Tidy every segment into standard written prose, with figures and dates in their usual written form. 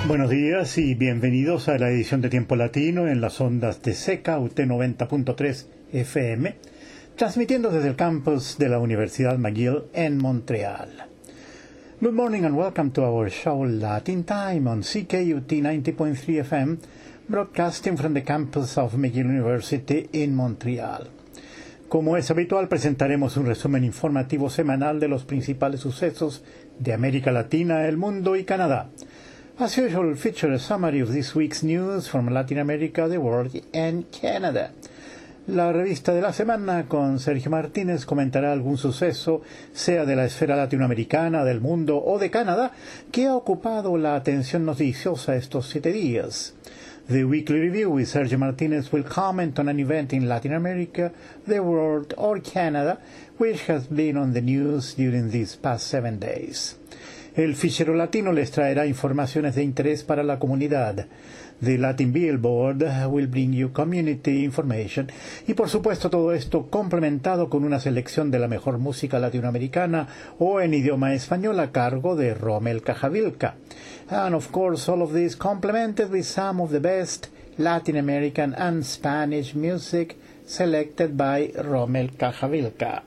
Buenos días y bienvenidos a la edición de Tiempo Latino en las ondas de Seca UT 90.3 FM, transmitiendo desde el campus de la Universidad McGill en Montreal. Good morning and welcome to our show Latin Time on CKUT 90.3 FM, broadcasting from the campus of McGill University in Montreal. Como es habitual, presentaremos un resumen informativo semanal de los principales sucesos de América Latina, el mundo y Canadá. As usual, feature a summary of this week's news from Latin America, the world and Canada. La revista de la semana con Sergio Martínez comentará algún suceso, sea de la esfera latinoamericana, del mundo o de Canadá, que ha ocupado la atención noticiosa estos 7 días. The Weekly Review with Sergio Martínez will comment on an event in Latin America, the world or Canada, which has been on the news during these past 7 days. El fichero latino les traerá informaciones de interés para la comunidad. The Latin Billboard will bring you community information. Y por supuesto todo esto complementado con una selección de la mejor música latinoamericana o en idioma español a cargo de Rommel Cajavilca. And of course all of this complemented with some of the best Latin American and Spanish music selected by Rommel Cajavilca.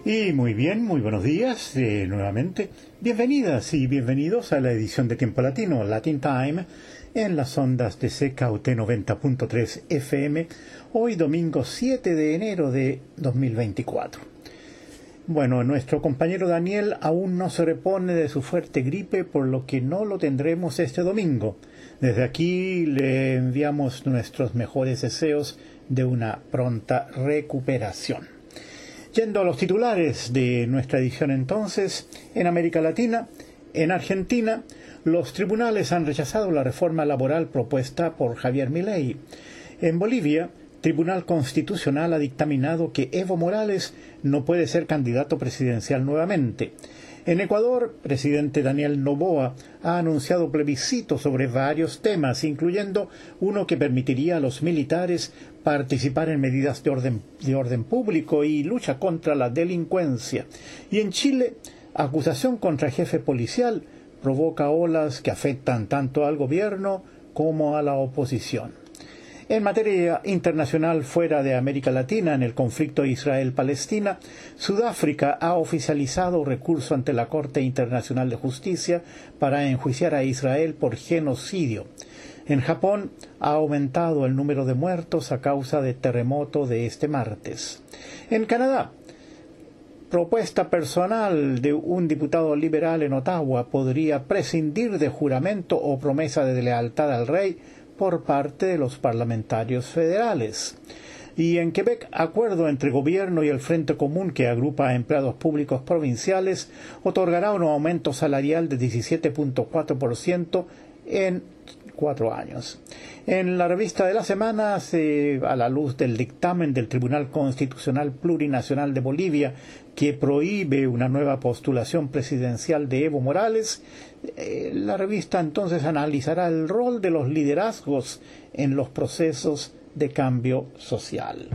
Y muy bien, muy buenos días nuevamente. Bienvenidas y bienvenidos a la edición de Tiempo Latino, Latin Time, en las ondas de CKUT 90.3 FM, hoy domingo 7 de enero de 2024. Bueno, nuestro compañero Daniel aún no se repone de su fuerte gripe, por lo que no lo tendremos este domingo. Desde aquí le enviamos nuestros mejores deseos de una pronta recuperación. Yendo a los titulares de nuestra edición entonces, en América Latina, en Argentina, los tribunales han rechazado la reforma laboral propuesta por Javier Milei. En Bolivia, Tribunal Constitucional ha dictaminado que Evo Morales no puede ser candidato presidencial nuevamente. En Ecuador, presidente Daniel Noboa ha anunciado plebiscito sobre varios temas, incluyendo uno que permitiría a los militares participar en medidas de orden público y lucha contra la delincuencia. Y en Chile, acusación contra jefe policial provoca olas que afectan tanto al gobierno como a la oposición. En materia internacional fuera de América Latina, en el conflicto Israel-Palestina, Sudáfrica ha oficializado recurso ante la Corte Internacional de Justicia para enjuiciar a Israel por genocidio. En Japón ha aumentado el número de muertos a causa del terremoto de este martes. En Canadá, propuesta personal de un diputado liberal en Ottawa podría prescindir de juramento o promesa de lealtad al rey por parte de los parlamentarios federales. Y en Quebec, acuerdo entre gobierno y el Frente Común, que agrupa a empleados públicos provinciales, otorgará un aumento salarial de 17.4% en 4 años. En la revista de la semana, a la luz del dictamen del Tribunal Constitucional Plurinacional de Bolivia, que prohíbe una nueva postulación presidencial de Evo Morales, la revista entonces analizará el rol de los liderazgos en los procesos de cambio social.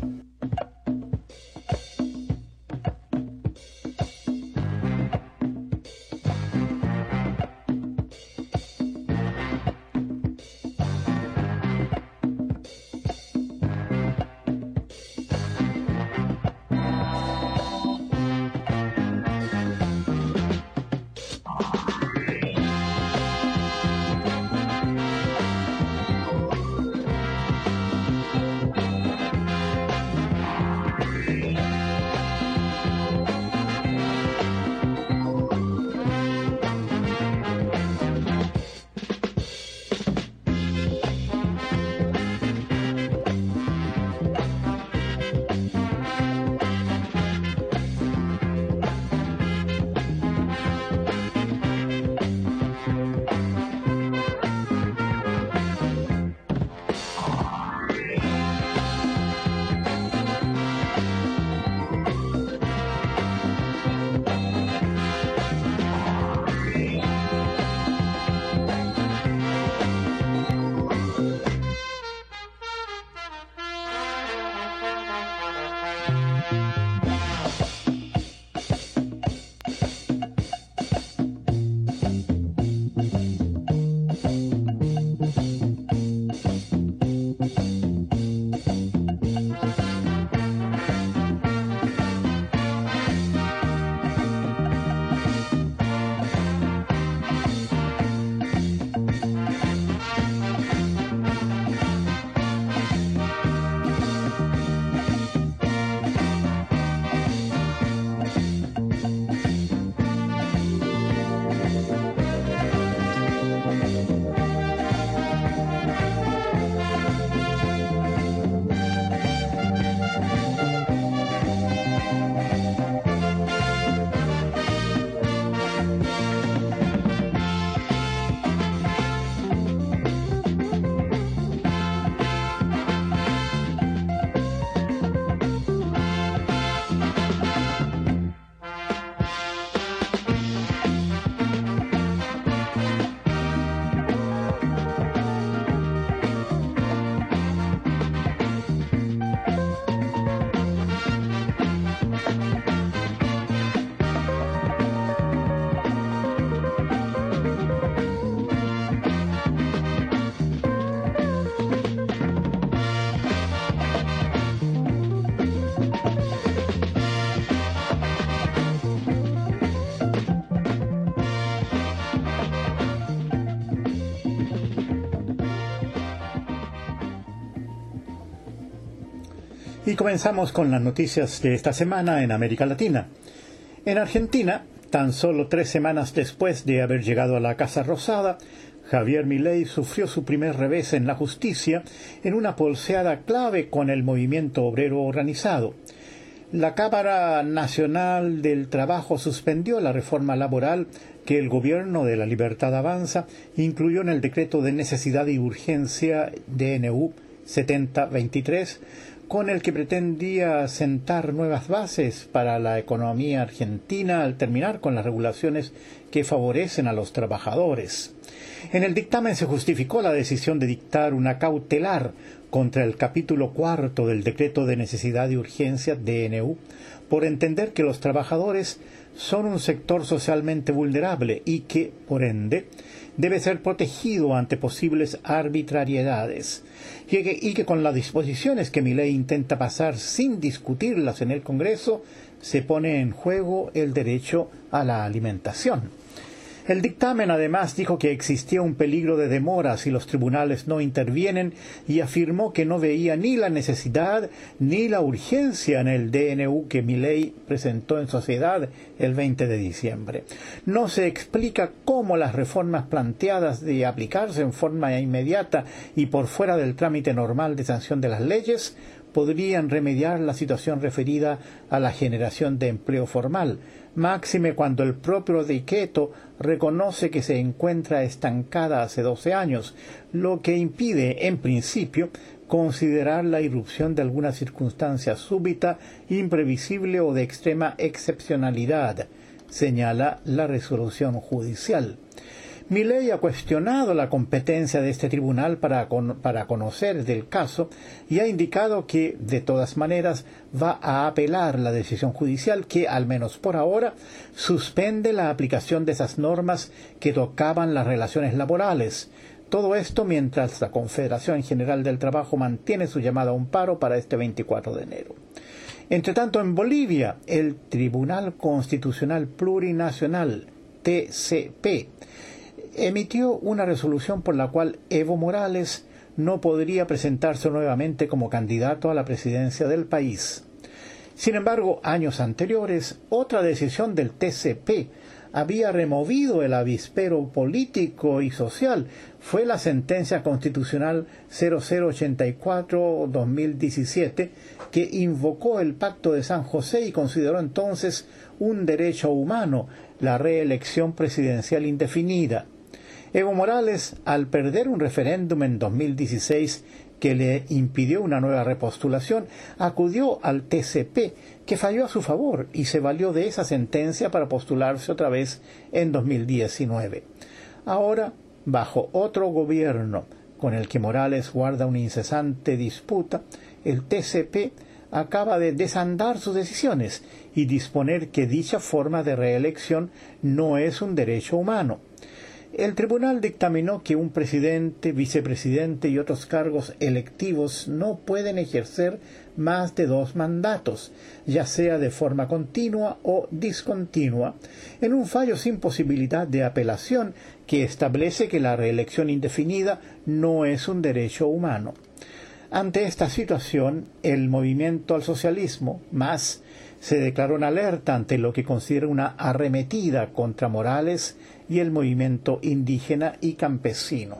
Y comenzamos con las noticias de esta semana en América Latina. En Argentina, tan solo 3 semanas después de haber llegado a la Casa Rosada, Javier Milei sufrió su primer revés en la justicia en una pulseada clave con el movimiento obrero organizado. La Cámara Nacional del Trabajo suspendió la reforma laboral que el Gobierno de la Libertad Avanza incluyó en el decreto de necesidad y urgencia DNU 7023, con el que pretendía sentar nuevas bases para la economía argentina al terminar con las regulaciones que favorecen a los trabajadores. En el dictamen se justificó la decisión de dictar una cautelar contra el capítulo 4 del decreto de necesidad y urgencia DNU por entender que los trabajadores son un sector socialmente vulnerable y que, por ende, debe ser protegido ante posibles arbitrariedades, y que con las disposiciones que Milei intenta pasar sin discutirlas en el Congreso, se pone en juego el derecho a la alimentación. El dictamen además dijo que existía un peligro de demora si los tribunales no intervienen y afirmó que no veía ni la necesidad ni la urgencia en el DNU que Milei presentó en sociedad el 20 de diciembre. No se explica cómo las reformas planteadas de aplicarse en forma inmediata y por fuera del trámite normal de sanción de las leyes podrían remediar la situación referida a la generación de empleo formal, máxime cuando el propio decreto reconoce que se encuentra estancada hace 12 años, lo que impide, en principio, considerar la irrupción de alguna circunstancia súbita, imprevisible o de extrema excepcionalidad, señala la resolución judicial. Milei ha cuestionado la competencia de este tribunal para conocer del caso y ha indicado que, de todas maneras, va a apelar la decisión judicial que, al menos por ahora, suspende la aplicación de esas normas que tocaban las relaciones laborales. Todo esto mientras la Confederación General del Trabajo mantiene su llamada a un paro para este 24 de enero. Entre tanto, en Bolivia, el Tribunal Constitucional Plurinacional, TCP, emitió una resolución por la cual Evo Morales no podría presentarse nuevamente como candidato a la presidencia del país. Sin embargo, años anteriores, otra decisión del TCP había removido el avispero político y social. Fue la sentencia constitucional 0084-2017 que invocó el Pacto de San José y consideró entonces un derecho humano la reelección presidencial indefinida. Evo Morales, al perder un referéndum en 2016 que le impidió una nueva repostulación, acudió al TCP, que falló a su favor y se valió de esa sentencia para postularse otra vez en 2019. Ahora, bajo otro gobierno con el que Morales guarda una incesante disputa, el TCP acaba de desandar sus decisiones y disponer que dicha forma de reelección no es un derecho humano. El tribunal dictaminó que un presidente, vicepresidente y otros cargos electivos no pueden ejercer más de 2 mandatos, ya sea de forma continua o discontinua, en un fallo sin posibilidad de apelación que establece que la reelección indefinida no es un derecho humano. Ante esta situación, el movimiento al socialismo, MAS, se declaró en alerta ante lo que considera una arremetida contra Morales y el movimiento indígena y campesino.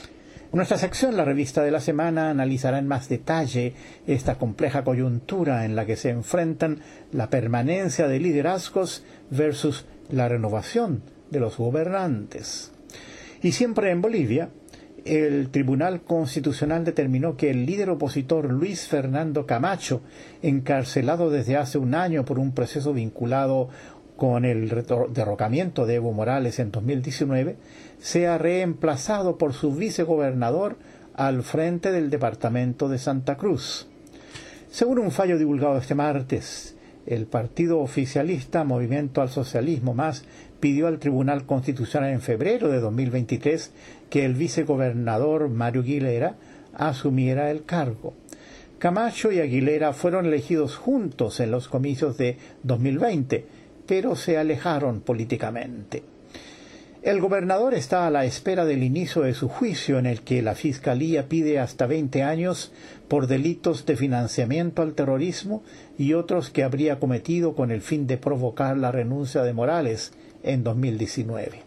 En nuestra sección, la revista de la semana, analizará en más detalle esta compleja coyuntura en la que se enfrentan la permanencia de liderazgos versus la renovación de los gobernantes. Y siempre en Bolivia, el Tribunal Constitucional determinó que el líder opositor Luis Fernando Camacho, encarcelado desde hace un año por un proceso vinculado con el derrocamiento de Evo Morales en 2019, sea reemplazado por su vicegobernador al frente del departamento de Santa Cruz. Según un fallo divulgado este martes, el partido oficialista Movimiento al Socialismo MAS pidió al Tribunal Constitucional en febrero de 2023 que el vicegobernador Mario Aguilera asumiera el cargo. Camacho y Aguilera fueron elegidos juntos en los comicios de 2020, pero se alejaron políticamente. El gobernador está a la espera del inicio de su juicio en el que la Fiscalía pide hasta 20 años por delitos de financiamiento al terrorismo y otros que habría cometido con el fin de provocar la renuncia de Morales en 2019.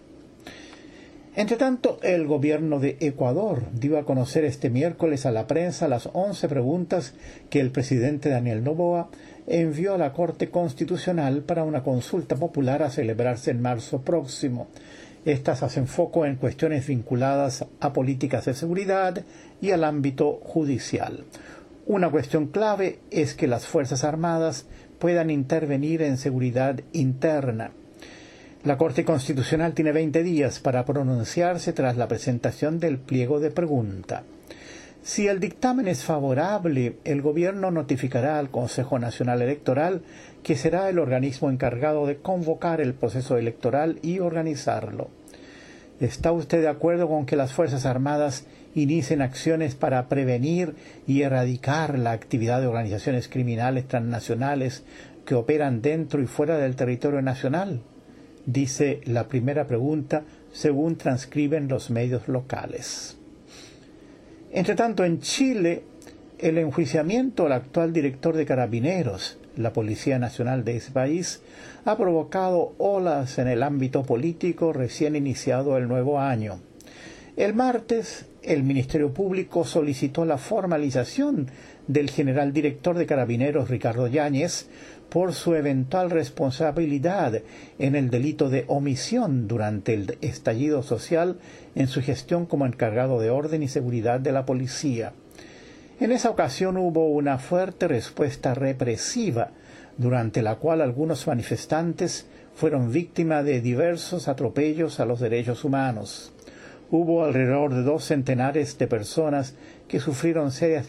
Entretanto, el gobierno de Ecuador dio a conocer este miércoles a la prensa las 11 preguntas que el presidente Daniel Noboa envió a la Corte Constitucional para una consulta popular a celebrarse en marzo próximo. Estas hacen foco en cuestiones vinculadas a políticas de seguridad y al ámbito judicial. Una cuestión clave es que las Fuerzas Armadas puedan intervenir en seguridad interna. La Corte Constitucional tiene 20 días para pronunciarse tras la presentación del pliego de pregunta. Si el dictamen es favorable, el Gobierno notificará al Consejo Nacional Electoral, que será el organismo encargado de convocar el proceso electoral y organizarlo. ¿Está usted de acuerdo con que las Fuerzas Armadas inicien acciones para prevenir y erradicar la actividad de organizaciones criminales transnacionales que operan dentro y fuera del territorio nacional? Dice la primera pregunta, según transcriben los medios locales. Entretanto, en Chile, el enjuiciamiento al actual director de Carabineros, la Policía Nacional de ese país, ha provocado olas en el ámbito político recién iniciado el nuevo año. El martes, el Ministerio Público solicitó la formalización del general director de Carabineros, Ricardo Yáñez, por su eventual responsabilidad en el delito de omisión durante el estallido social en su gestión como encargado de orden y seguridad de la policía. En esa ocasión hubo una fuerte respuesta represiva, durante la cual algunos manifestantes fueron víctimas de diversos atropellos a los derechos humanos. Hubo alrededor de 2 centenares de personas que sufrieron serias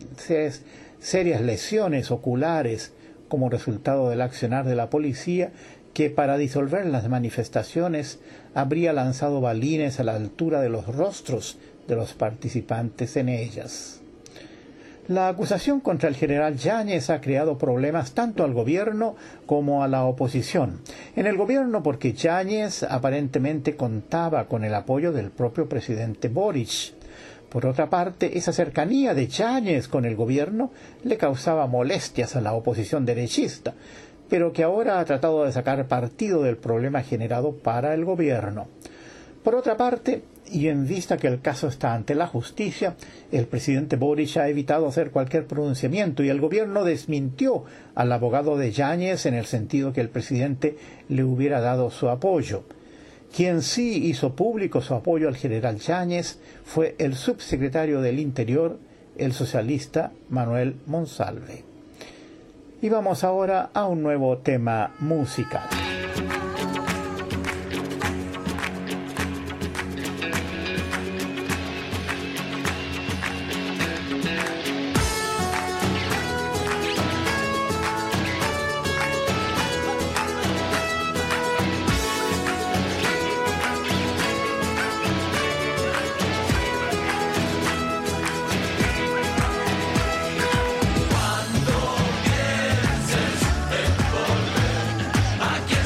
lesiones oculares como resultado del accionar de la policía, que para disolver las manifestaciones habría lanzado balines a la altura de los rostros de los participantes en ellas. La acusación contra el general Yáñez ha creado problemas tanto al gobierno como a la oposición. En el gobierno porque Yáñez aparentemente contaba con el apoyo del propio presidente Boric. Por otra parte, esa cercanía de Yáñez con el gobierno le causaba molestias a la oposición derechista, pero que ahora ha tratado de sacar partido del problema generado para el gobierno. Por otra parte, y en vista que el caso está ante la justicia, el presidente Boric ha evitado hacer cualquier pronunciamiento y el gobierno desmintió al abogado de Yáñez en el sentido que el presidente le hubiera dado su apoyo. Quien sí hizo público su apoyo al general Yáñez fue el subsecretario del Interior, el socialista Manuel Monsalve. Y vamos ahora a un nuevo tema musical. Cuando pienses en volver, aquí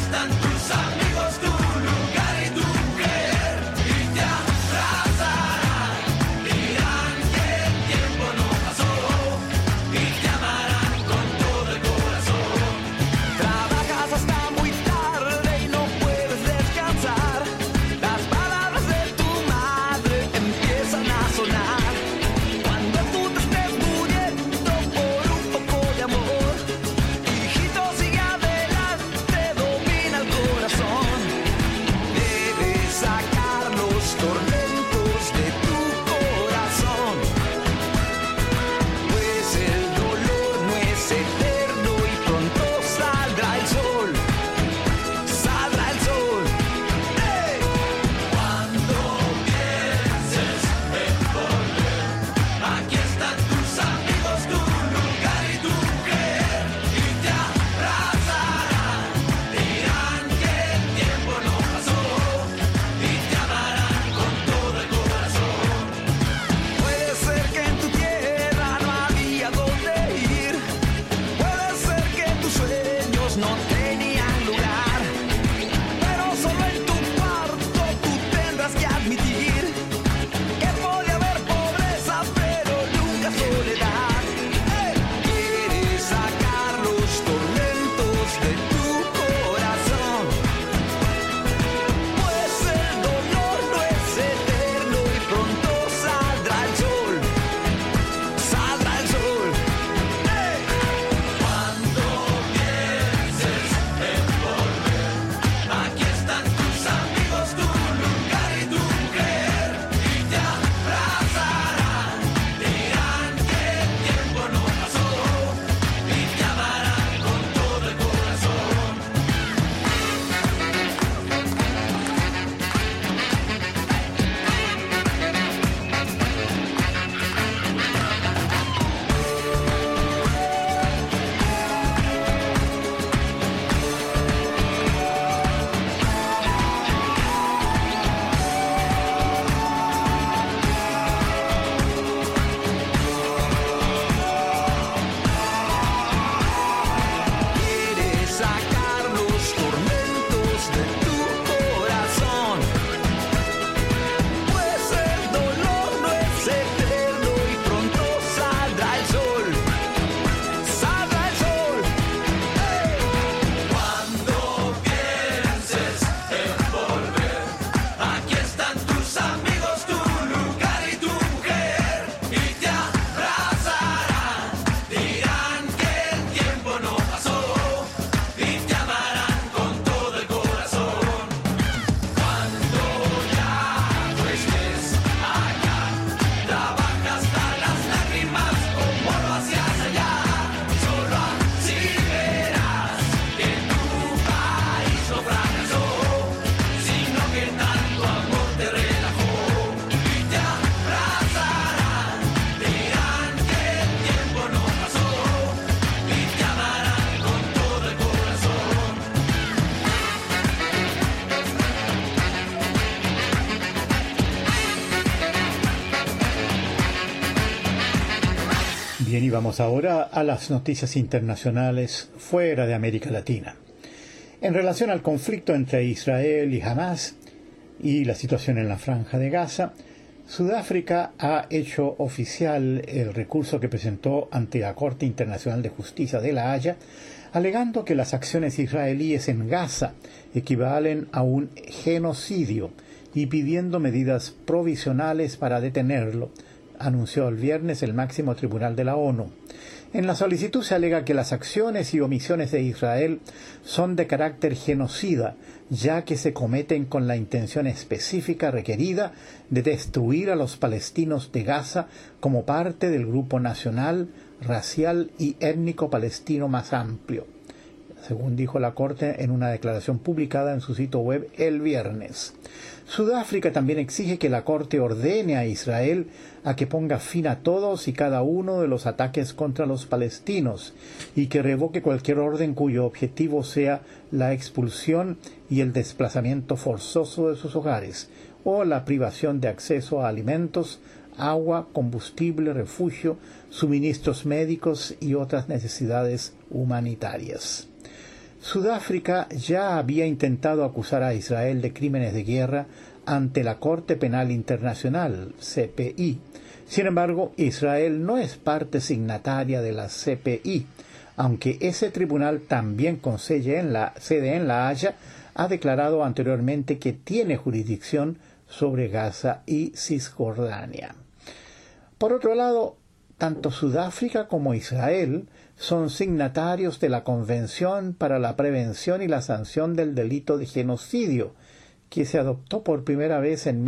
Bien, y vamos ahora a las noticias internacionales fuera de América Latina. En relación al conflicto entre Israel y Hamás y la situación en la Franja de Gaza, Sudáfrica ha hecho oficial el recurso que presentó ante la Corte Internacional de Justicia de La Haya, alegando que las acciones israelíes en Gaza equivalen a un genocidio y pidiendo medidas provisionales para detenerlo, anunció el viernes el máximo tribunal de la ONU. En la solicitud se alega que las acciones y omisiones de Israel son de carácter genocida, ya que se cometen con la intención específica requerida de destruir a los palestinos de Gaza como parte del grupo nacional, racial y étnico palestino más amplio, según dijo la Corte en una declaración publicada en su sitio web el viernes. Sudáfrica también exige que la Corte ordene a Israel a que ponga fin a todos y cada uno de los ataques contra los palestinos y que revoque cualquier orden cuyo objetivo sea la expulsión y el desplazamiento forzoso de sus hogares o la privación de acceso a alimentos, agua, combustible, refugio, suministros médicos y otras necesidades humanitarias. Sudáfrica ya había intentado acusar a Israel de crímenes de guerra ante la Corte Penal Internacional, CPI. Sin embargo, Israel no es parte signataria de la CPI, aunque ese tribunal también con sede en La Haya ha declarado anteriormente que tiene jurisdicción sobre Gaza y Cisjordania. Por otro lado, tanto Sudáfrica como Israel son signatarios de la Convención para la Prevención y la Sanción del Delito de Genocidio, que se adoptó por primera vez en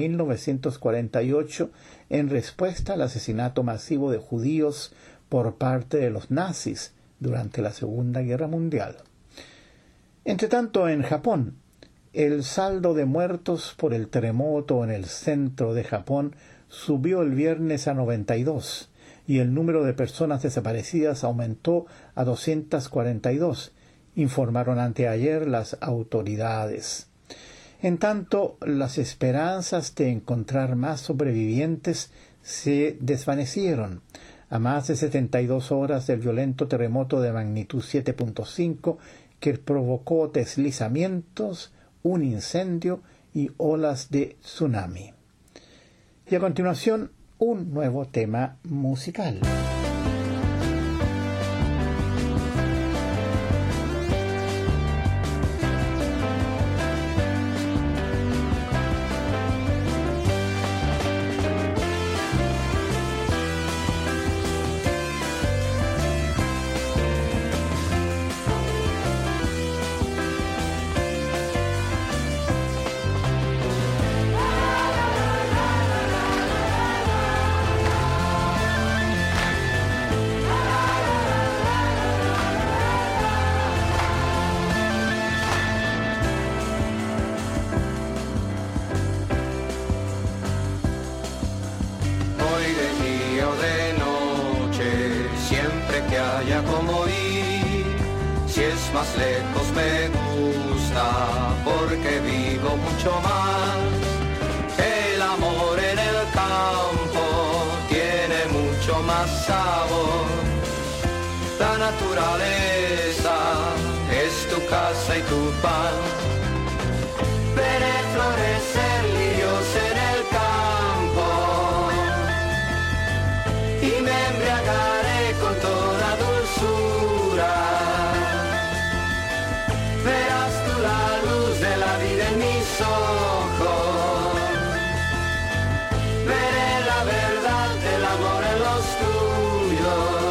1948 en respuesta al asesinato masivo de judíos por parte de los nazis durante la Segunda Guerra Mundial. Entretanto, en Japón, el saldo de muertos por el terremoto en el centro de Japón subió el viernes a 92 y el número de personas desaparecidas aumentó a 242, informaron anteayer las autoridades. En tanto, las esperanzas de encontrar más sobrevivientes se desvanecieron a más de 72 horas del violento terremoto de magnitud 7.5 que provocó deslizamientos, un incendio y olas de tsunami. Y a continuación, un nuevo tema musical. Más lejos me gusta porque vivo mucho más. El amor en el campo tiene mucho más sabor. La naturaleza es tu casa y tu pan. Veré florecer lirios en el campo y me embriagaré con toda dulzura. Verás tú la luz de la vida en mis ojos. Veré la verdad del amor en los tuyos.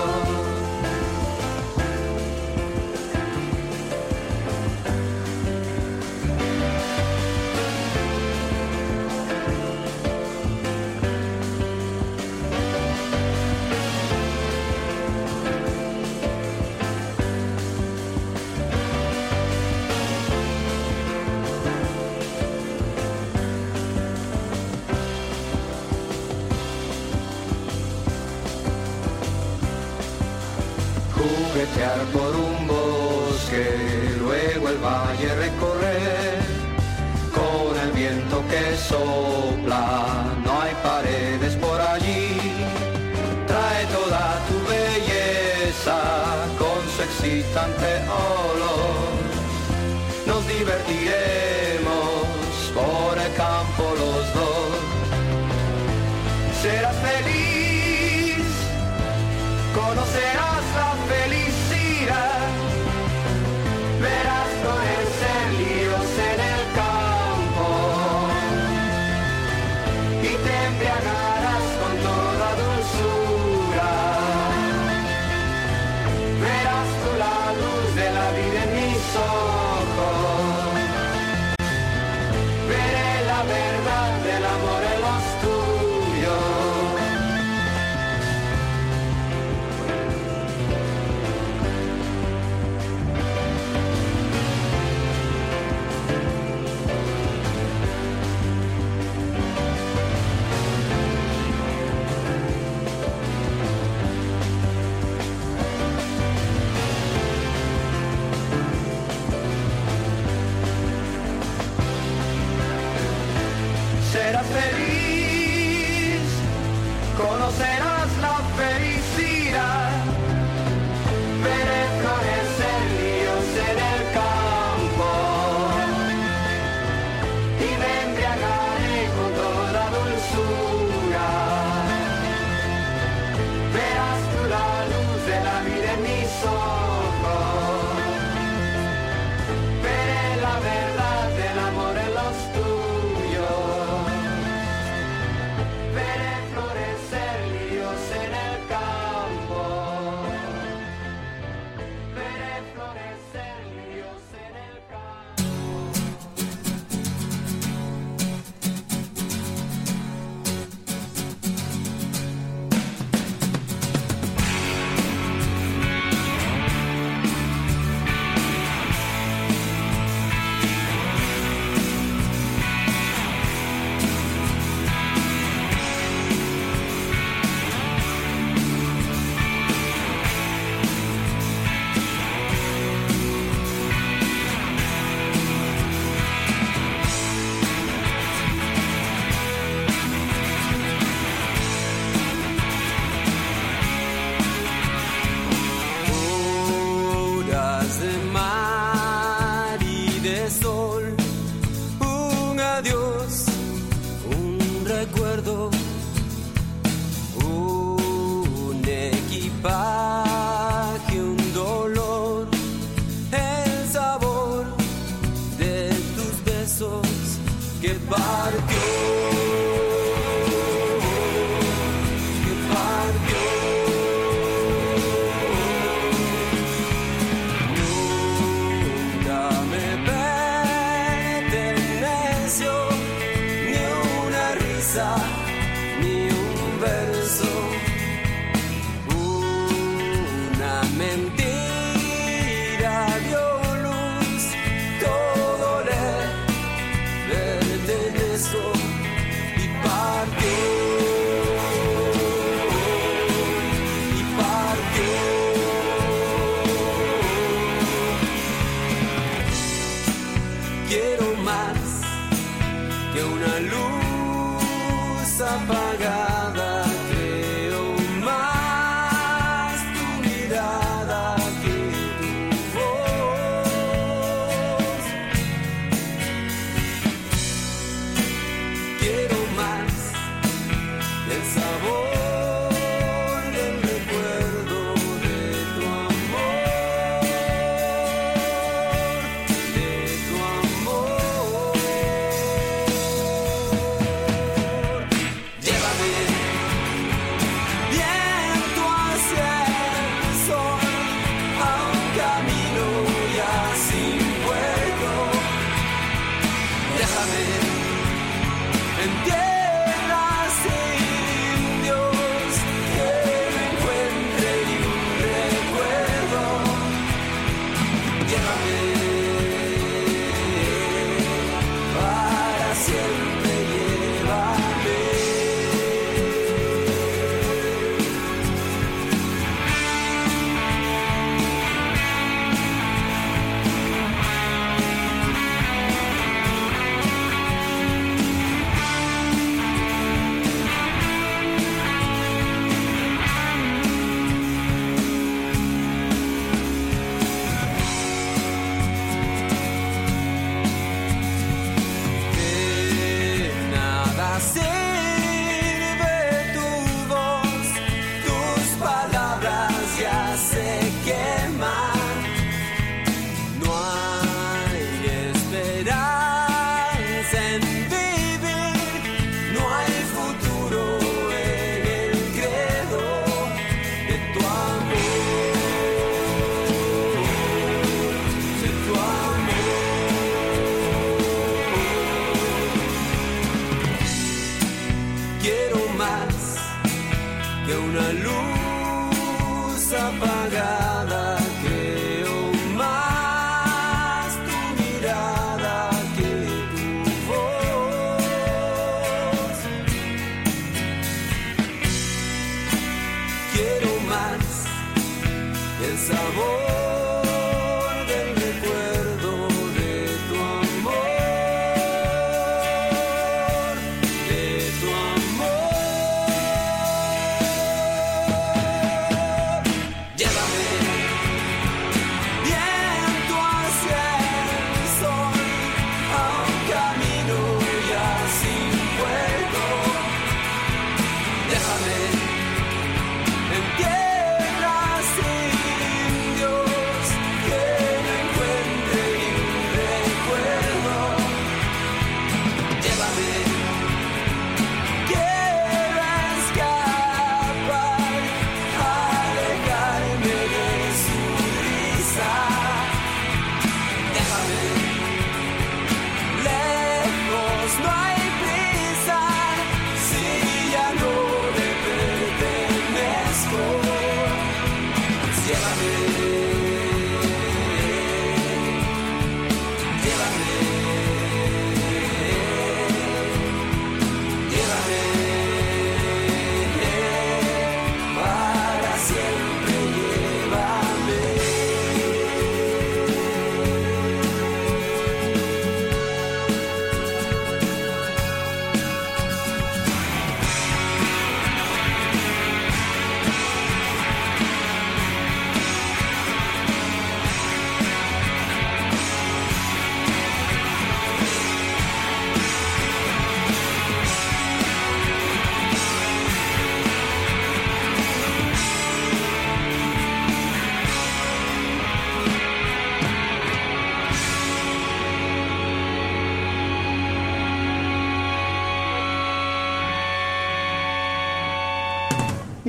Juguetear por un bosque, luego el valle recorrer, con el viento que sopla, no hay paredes por allí, trae toda tu belleza bastante olor. Nos divertiremos por el campo los dos. Serás feliz, conocerás la felicidad. Verás florecer líos en el campo y te embriagarás con toda dulzura. Verás tú la luz de la vida en mis ojos. Veré la verdad del amor en los tuyos. Serás feliz, conocerás la felicidad. Veré florecer líos en el campo y me embriagaré con toda dulzura. Verás tú la luz de la vida en mis ojos. Veré la verdad del amor en los tuyos. Veré florecer líos en el campo. Veré florecer líos en el campo. Horas de mar y de sol, un adiós, un recuerdo, un equipaje, un dolor, el sabor de tus besos que partió. Que partió. Nunca me perteneció ni una risa, ni un verso, una mentira dio luz, todo le perteneció y partió. Y partió. Quiero más que una luz apagada. Creo más tu mirada que tu voz. Quiero más el sabor del recuerdo de tu amor. De tu amor. Llévame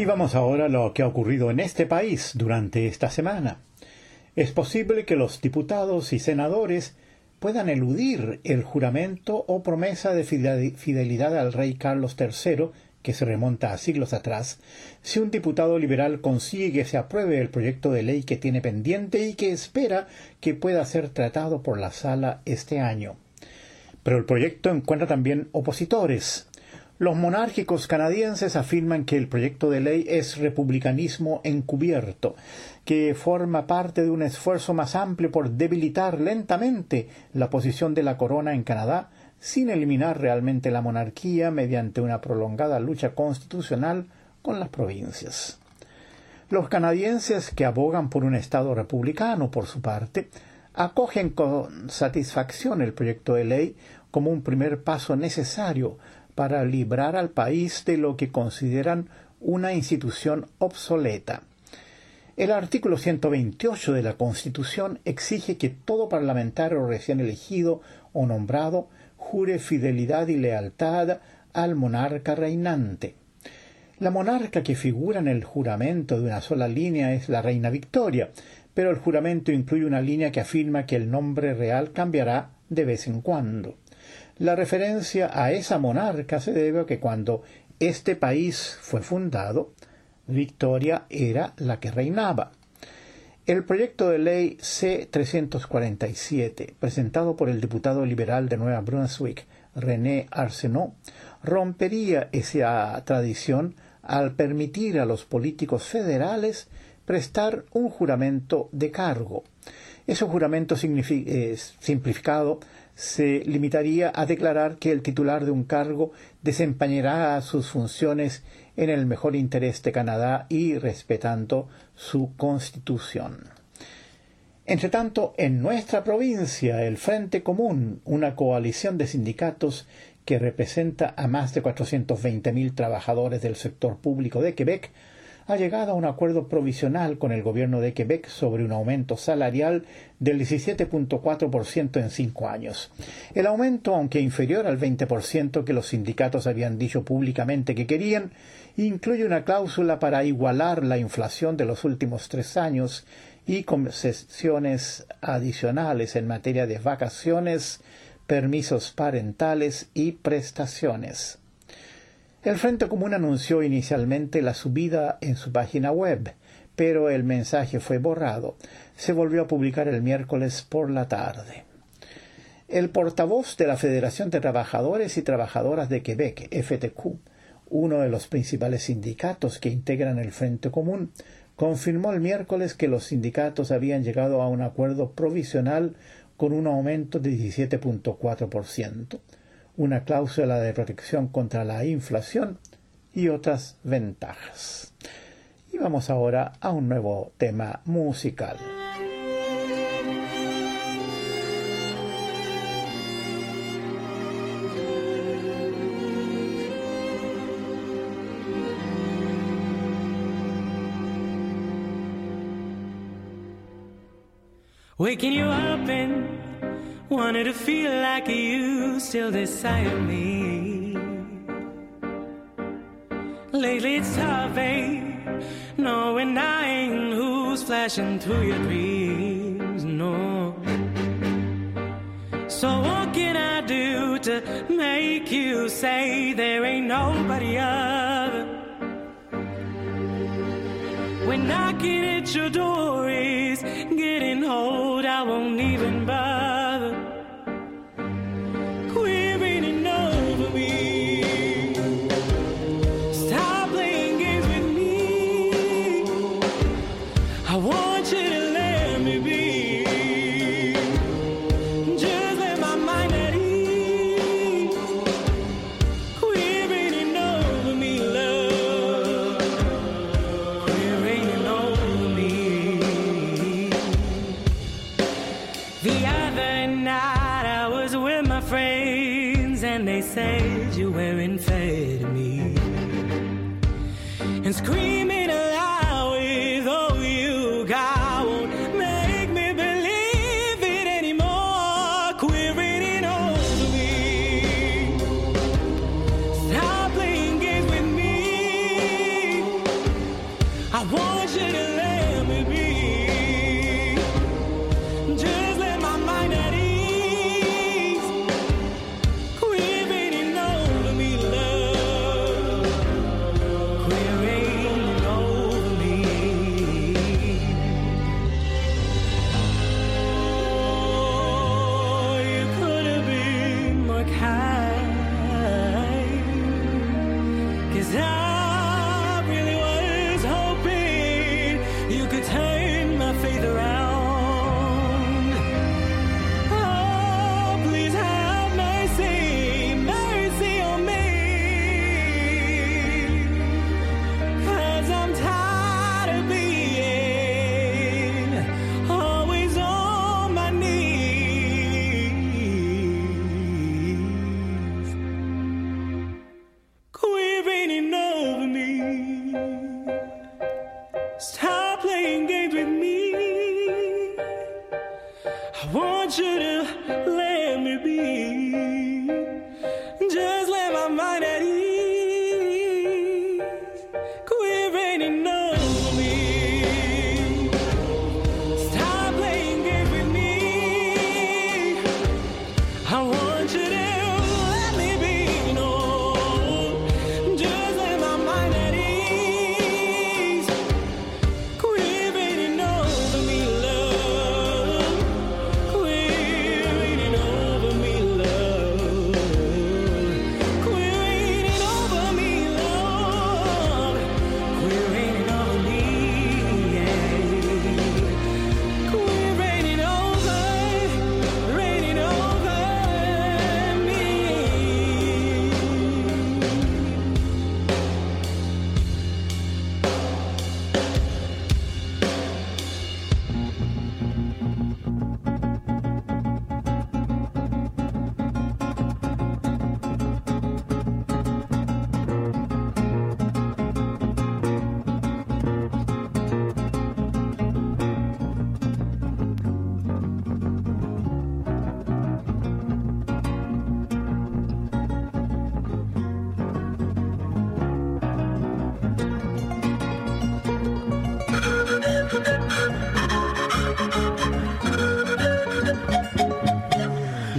Y vamos ahora a lo que ha ocurrido en este país durante esta semana. Es posible que los diputados y senadores puedan eludir el juramento o promesa de fidelidad al rey Carlos III, que se remonta a siglos atrás, si un diputado liberal consigue que se apruebe el proyecto de ley que tiene pendiente y que espera que pueda ser tratado por la sala este año. Pero el proyecto encuentra también opositores. Los monárquicos canadienses afirman que el proyecto de ley es republicanismo encubierto, que forma parte de un esfuerzo más amplio por debilitar lentamente la posición de la corona en Canadá, sin eliminar realmente la monarquía mediante una prolongada lucha constitucional con las provincias. Los canadienses, que abogan por un Estado republicano, por su parte, acogen con satisfacción el proyecto de ley como un primer paso necesario para librar al país de lo que consideran una institución obsoleta. El artículo 128 de la Constitución exige que todo parlamentario recién elegido o nombrado jure fidelidad y lealtad al monarca reinante. La monarca que figura en el juramento de una sola línea es la reina Victoria, pero el juramento incluye una línea que afirma que el nombre real cambiará de vez en cuando. La referencia a esa monarca se debe a que cuando este país fue fundado, Victoria era la que reinaba. El proyecto de ley C-347, presentado por el diputado liberal de Nueva Brunswick, René Arsenault, rompería esa tradición al permitir a los políticos federales prestar un juramento de cargo. Ese juramento simplificado se limitaría a declarar que el titular de un cargo desempeñará sus funciones en el mejor interés de Canadá y respetando su constitución. Entretanto, en nuestra provincia, el Frente Común, una coalición de sindicatos que representa a más de 420,000 trabajadores del sector público de Quebec, ha llegado a un acuerdo provisional con el gobierno de Quebec sobre un aumento salarial del 17.4% en 5 años. El aumento, aunque inferior al 20% que los sindicatos habían dicho públicamente que querían, incluye una cláusula para igualar la inflación de los últimos 3 años y concesiones adicionales en materia de vacaciones, permisos parentales y prestaciones. El Frente Común anunció inicialmente la subida en su página web, pero el mensaje fue borrado. Se volvió a publicar el miércoles por la tarde. El portavoz de la Federación de Trabajadores y Trabajadoras de Quebec, FTQ, uno de los principales sindicatos que integran el Frente Común, confirmó el miércoles que los sindicatos habían llegado a un acuerdo provisional con un aumento de 17.4%. Una cláusula de protección contra la inflación y otras ventajas. Y vamos ahora a un nuevo tema musical. Waking you up and wanted to feel like you still desire me. Lately it's tough, babe, knowing I ain't who's flashing through your dreams, no. So what can I do to make you say there ain't nobody other? When knocking at your door is getting old, I won't even bother. Quit raining over me. Stop playing games with me. I want you to let me be. Just let my mind at ease. Quit raining over me, love. Quit raining over me. The other night I was with my friends and they said you weren't fair to me. And screaming aloud with all you got won't make me believe it anymore. Quit raining over me. Stop playing games with me.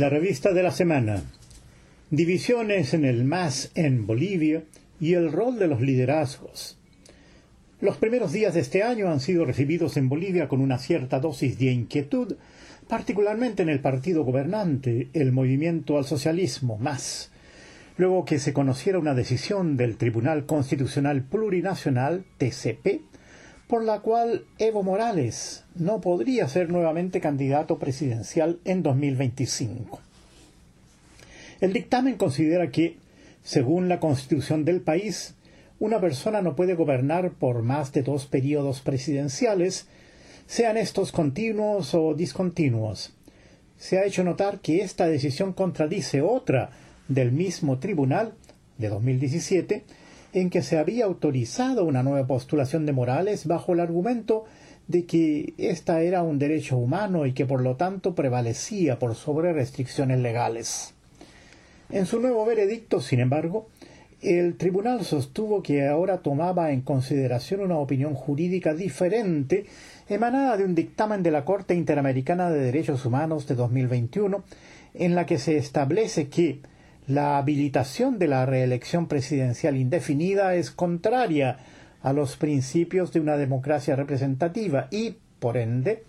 La revista de la semana. Divisiones en el MAS en Bolivia y el rol de los liderazgos. Los primeros días de este año han sido recibidos en Bolivia con una cierta dosis de inquietud, particularmente en el partido gobernante, el Movimiento al Socialismo, MAS, luego que se conociera una decisión del Tribunal Constitucional Plurinacional, TCP, por la cual Evo Morales no podría ser nuevamente candidato presidencial en 2025. El dictamen considera que, según la Constitución del país, una persona no puede gobernar por más de 2 períodos presidenciales, sean estos continuos o discontinuos. Se ha hecho notar que esta decisión contradice otra del mismo tribunal, de 2017, en que se había autorizado una nueva postulación de Morales bajo el argumento de que ésta era un derecho humano y que por lo tanto prevalecía por sobre restricciones legales. En su nuevo veredicto, sin embargo, el tribunal sostuvo que ahora tomaba en consideración una opinión jurídica diferente emanada de un dictamen de la Corte Interamericana de Derechos Humanos de 2021, en la que se establece que la habilitación de la reelección presidencial indefinida es contraria a los principios de una democracia representativa y, por ende,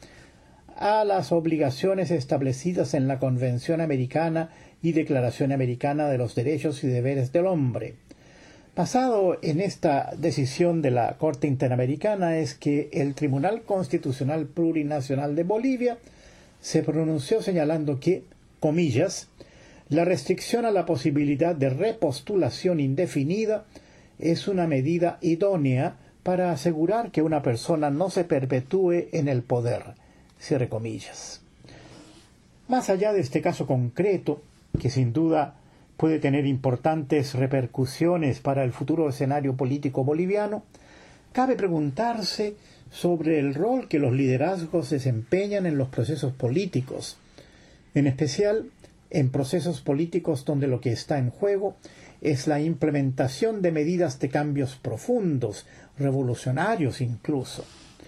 a las obligaciones establecidas en la Convención Americana y Declaración Americana de los Derechos y Deberes del Hombre. Basado en esta decisión de la Corte Interamericana es que el Tribunal Constitucional Plurinacional de Bolivia se pronunció señalando que, comillas, la restricción a la posibilidad de repostulación indefinida es una medida idónea para asegurar que una persona no se perpetúe en el poder, cierre comillas. Más allá de este caso concreto, que sin duda puede tener importantes repercusiones para el futuro escenario político boliviano, cabe preguntarse sobre el rol que los liderazgos desempeñan en los procesos políticos, en especial en procesos políticos donde lo que está en juego es la implementación de medidas de cambios profundos, revolucionarios incluso.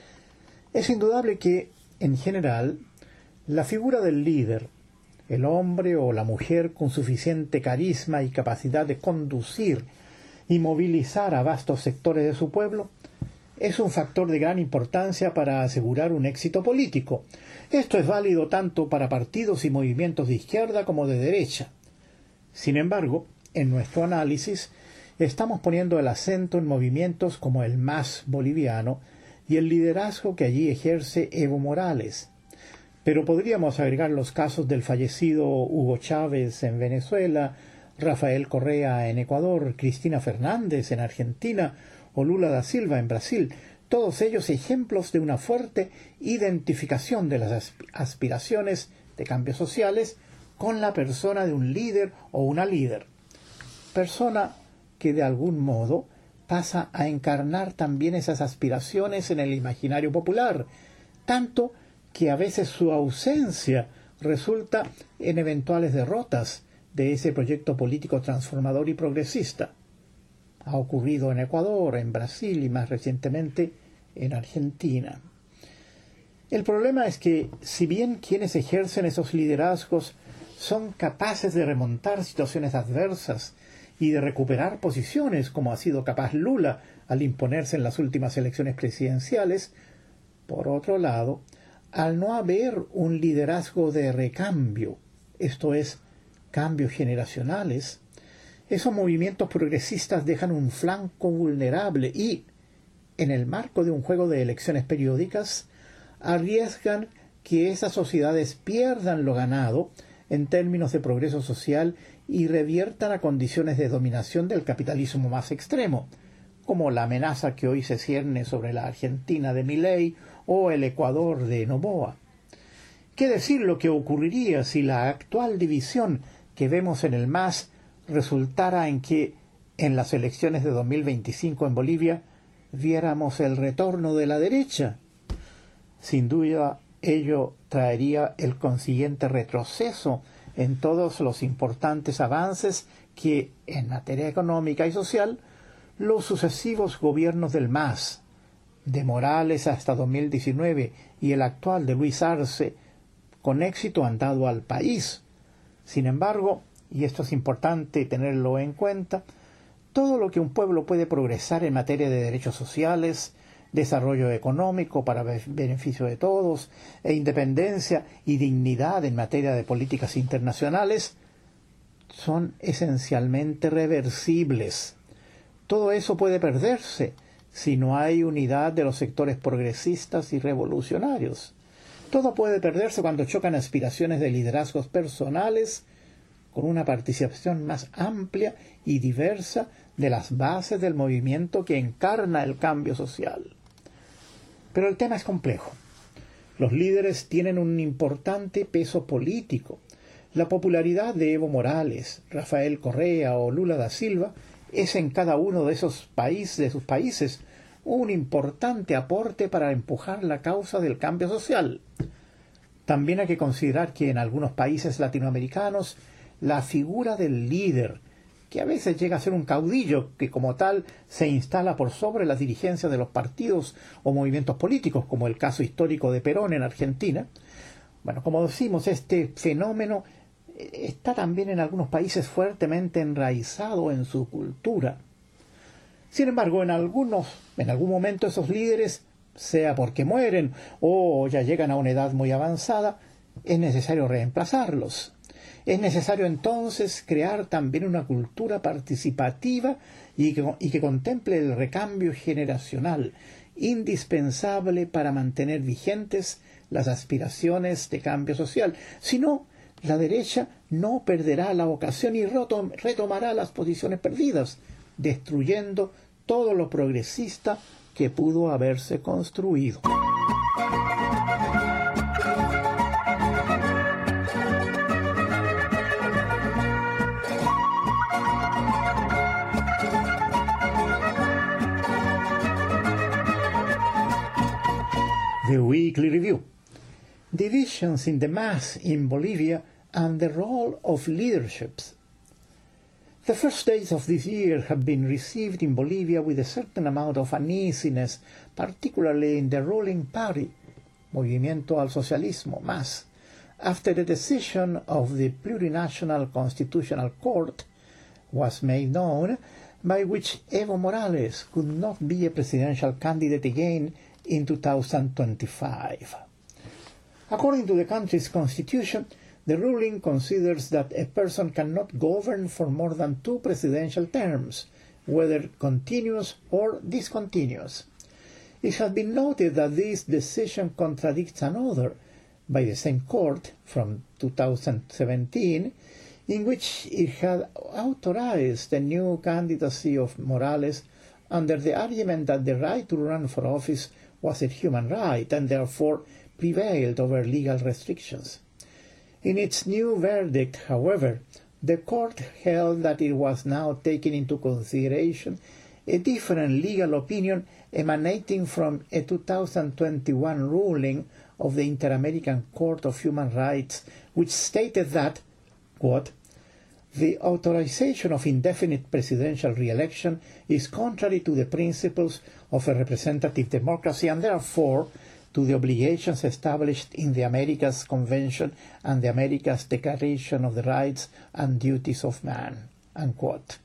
Es indudable que, en general, la figura del líder, el hombre o la mujer con suficiente carisma y capacidad de conducir y movilizar a vastos sectores de su pueblo, es un factor de gran importancia para asegurar un éxito político. Esto es válido tanto para partidos y movimientos de izquierda como de derecha. Sin embargo, en nuestro análisis, estamos poniendo el acento en movimientos como el MAS boliviano y el liderazgo que allí ejerce Evo Morales. Pero podríamos agregar los casos del fallecido Hugo Chávez en Venezuela, Rafael Correa en Ecuador, Cristina Fernández en Argentina o Lula da Silva en Brasil, todos ellos ejemplos de una fuerte identificación de las aspiraciones de cambios sociales con la persona de un líder o una líder. Persona que de algún modo pasa a encarnar también esas aspiraciones en el imaginario popular, tanto que a veces su ausencia resulta en eventuales derrotas de ese proyecto político transformador y progresista. Ha ocurrido en Ecuador, en Brasil y más recientemente en Argentina. El problema es que, si bien quienes ejercen esos liderazgos son capaces de remontar situaciones adversas y de recuperar posiciones como ha sido capaz Lula al imponerse en las últimas elecciones presidenciales, por otro lado, al no haber un liderazgo de recambio, esto es, cambios generacionales, esos movimientos progresistas dejan un flanco vulnerable y, en el marco de un juego de elecciones periódicas, arriesgan que esas sociedades pierdan lo ganado en términos de progreso social y reviertan a condiciones de dominación del capitalismo más extremo, como la amenaza que hoy se cierne sobre la Argentina de Milei o el Ecuador de Noboa. ¿Qué decir lo que ocurriría si la actual división que vemos en el MAS resultara en que, en las elecciones de 2025 en Bolivia, viéramos el retorno de la derecha? Sin duda, ello traería el consiguiente retroceso en todos los importantes avances que, en materia económica y social, los sucesivos gobiernos del MAS, de Morales hasta 2019 y el actual de Luis Arce, con éxito han dado al país. Sin embargo, y esto es importante tenerlo en cuenta, todo lo que un pueblo puede progresar en materia de derechos sociales, desarrollo económico para beneficio de todos, e independencia y dignidad en materia de políticas internacionales, son esencialmente reversibles. Todo eso puede perderse si no hay unidad de los sectores progresistas y revolucionarios. Todo puede perderse cuando chocan aspiraciones de liderazgos personales con una participación más amplia y diversa de las bases del movimiento que encarna el cambio social. Pero el tema es complejo. Los líderes tienen un importante peso político. La popularidad de Evo Morales, Rafael Correa o Lula da Silva es en cada uno de sus países un importante aporte para empujar la causa del cambio social. También hay que considerar que en algunos países latinoamericanos la figura del líder, que a veces llega a ser un caudillo que como tal se instala por sobre las dirigencias de los partidos o movimientos políticos, como el caso histórico de Perón en Argentina. Bueno, como decimos, este fenómeno está también en algunos países fuertemente enraizado en su cultura. Sin embargo, en algún momento esos líderes, sea porque mueren o ya llegan a una edad muy avanzada, es necesario reemplazarlos. Es necesario entonces crear también una cultura participativa y que contemple el recambio generacional, indispensable para mantener vigentes las aspiraciones de cambio social. Si no, la derecha no perderá la ocasión y retomará las posiciones perdidas, destruyendo todo lo progresista que pudo haberse construido. The Weekly Review. Divisions in the mass in Bolivia and the role of leaderships. The first days of this year have been received in Bolivia with a certain amount of uneasiness, particularly in the ruling party, Movimiento al Socialismo, MAS, after the decision of the Plurinational Constitutional Court was made known, by which Evo Morales could not be a presidential candidate again in 2025. According to the country's constitution, the ruling considers that a person cannot govern for more than 2 presidential terms, whether continuous or discontinuous. It has been noted that this decision contradicts another, by the same court, from 2017, in which it had authorized the new candidacy of Morales under the argument that the right to run for office was a human right and therefore prevailed over legal restrictions. In its new verdict, however, the court held that it was now taking into consideration a different legal opinion emanating from a 2021 ruling of the Inter-American Court of Human Rights, which stated that, quote, "The authorization of indefinite presidential re-election is contrary to the principles of a representative democracy and therefore to the obligations established in the Americas Convention and the Americas Declaration of the Rights and Duties of Man," unquote.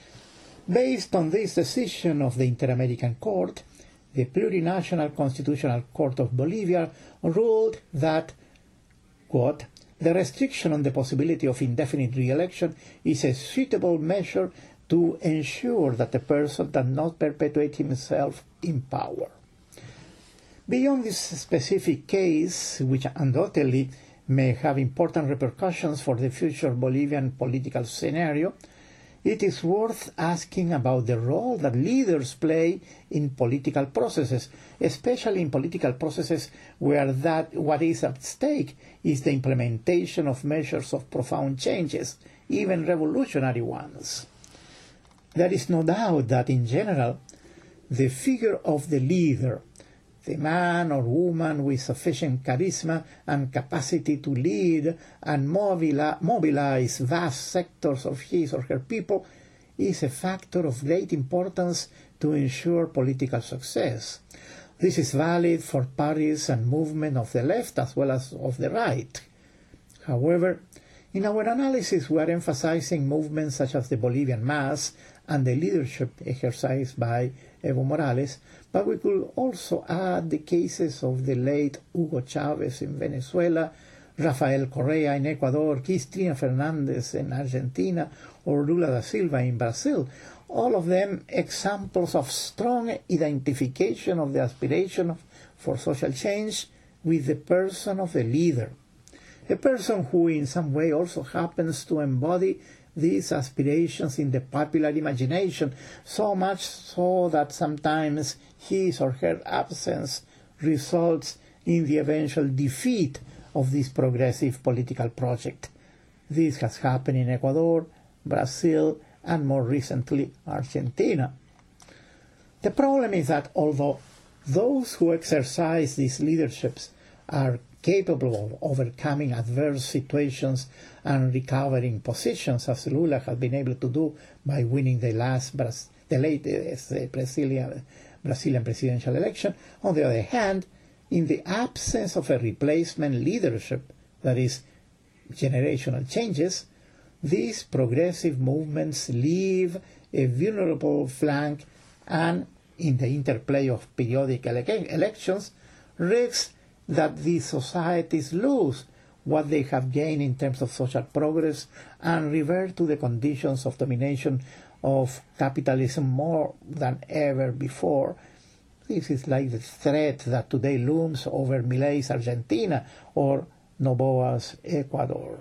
Based on this decision of the Inter-American Court, the Plurinational Constitutional Court of Bolivia ruled that, quote, "The restriction on the possibility of indefinite re-election is a suitable measure to ensure that the person does not perpetuate himself in power." Beyond this specific case, which undoubtedly may have important repercussions for the future Bolivian political scenario, it is worth asking about the role that leaders play in political processes, especially in political processes where what is at stake is the implementation of measures of profound changes, even revolutionary ones. There is no doubt that, in general, the figure of the leader, the man or woman with sufficient charisma and capacity to lead and mobilize vast sectors of his or her people, is a factor of great importance to ensure political success. This is valid for parties and movements of the left as well as of the right. However, In our analysis, we are emphasizing movements such as the Bolivian MAS and the leadership exercised by Evo Morales, but we could also add the cases of the late Hugo Chavez in Venezuela, Rafael Correa in Ecuador, Cristina Fernandez in Argentina, or Lula da Silva in Brazil, all of them examples of strong identification of the aspiration for social change with the person of the leader. A person who in some way also happens to embody these aspirations in the popular imagination, so much so that sometimes his or her absence results in the eventual defeat of this progressive political project. This has happened in Ecuador, Brazil, and more recently Argentina. The problem is that although those who exercise these leaderships are capable of overcoming adverse situations and recovering positions, as Lula has been able to do by winning the latest Brazilian presidential election. On the other hand, in the absence of a replacement leadership, that is, generational changes, these progressive movements leave a vulnerable flank and, in the interplay of periodic elections, risks that these societies lose what they have gained in terms of social progress and revert to the conditions of domination of capitalism more than ever before. This is like the threat that today looms over Milei's Argentina or Noboa's Ecuador.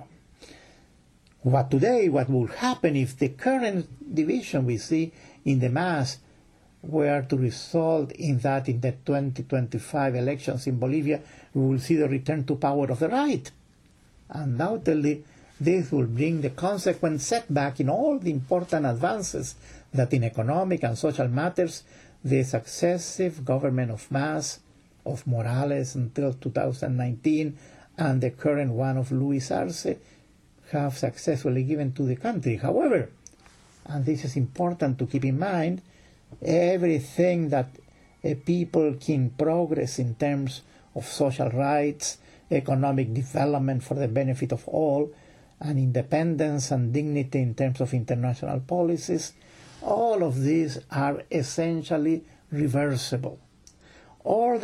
What will happen if the current division we see in the MAS were to result in that in the 2025 elections in Bolivia, we will see the return to power of the right. Undoubtedly, this will bring the consequent setback in all the important advances that in economic and social matters the successive government of MAS, of Morales until 2019, and the current one of Luis Arce have successfully given to the country. However, and this is important to keep in mind, everything that a people can progress in terms of social rights, economic development for the benefit of all, and independence and dignity in terms of international policies, all of these are essentially reversible. All of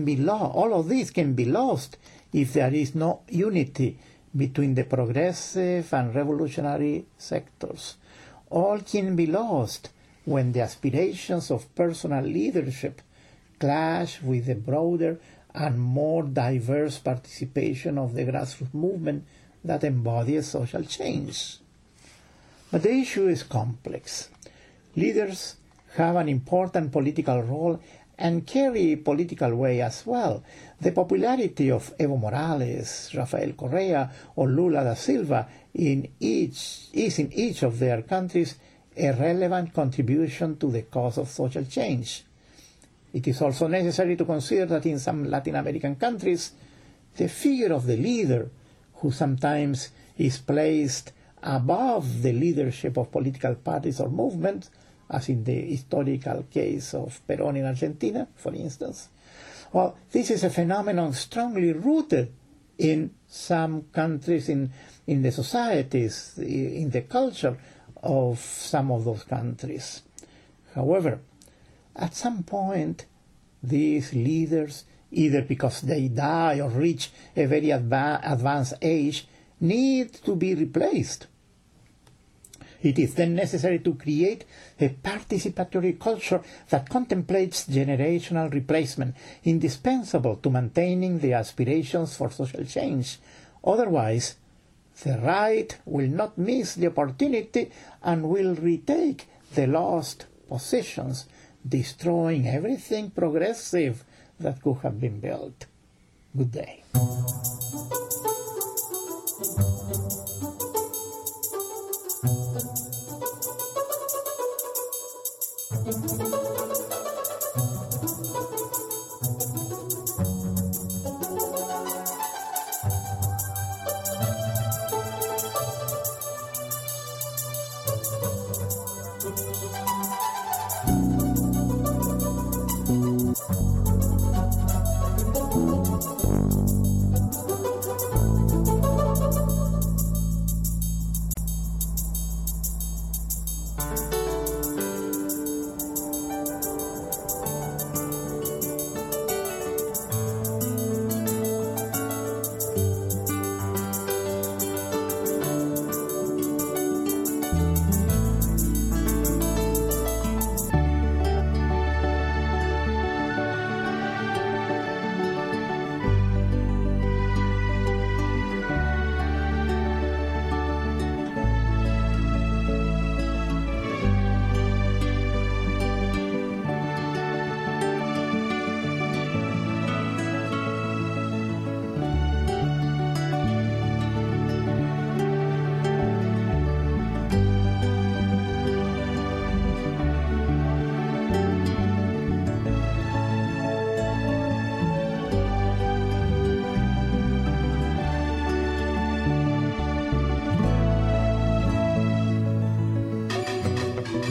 these can be lost if there is no unity between the progressive and revolutionary sectors. All can be lost when the aspirations of personal leadership clash with the broader and more diverse participation of the grassroots movement that embodies social change. But the issue is complex. Leaders have an important political role and carry political weight as well. The popularity of Evo Morales, Rafael Correa, or Lula da Silva is in each of their countries a relevant contribution to the cause of social change. It is also necessary to consider that in some Latin American countries, the figure of the leader, who sometimes is placed above the leadership of political parties or movements, as in the historical case of Perón in Argentina, for instance. Well, this is a phenomenon strongly rooted in some countries, in the societies, in the culture of some of those countries. However, at some point, these leaders, either because they die or reach a very advanced age, need to be replaced. It is then necessary to create a participatory culture that contemplates generational replacement, indispensable to maintaining the aspirations for social change. Otherwise, the right will not miss the opportunity and will retake the lost positions, destroying everything progressive that could have been built. Good day.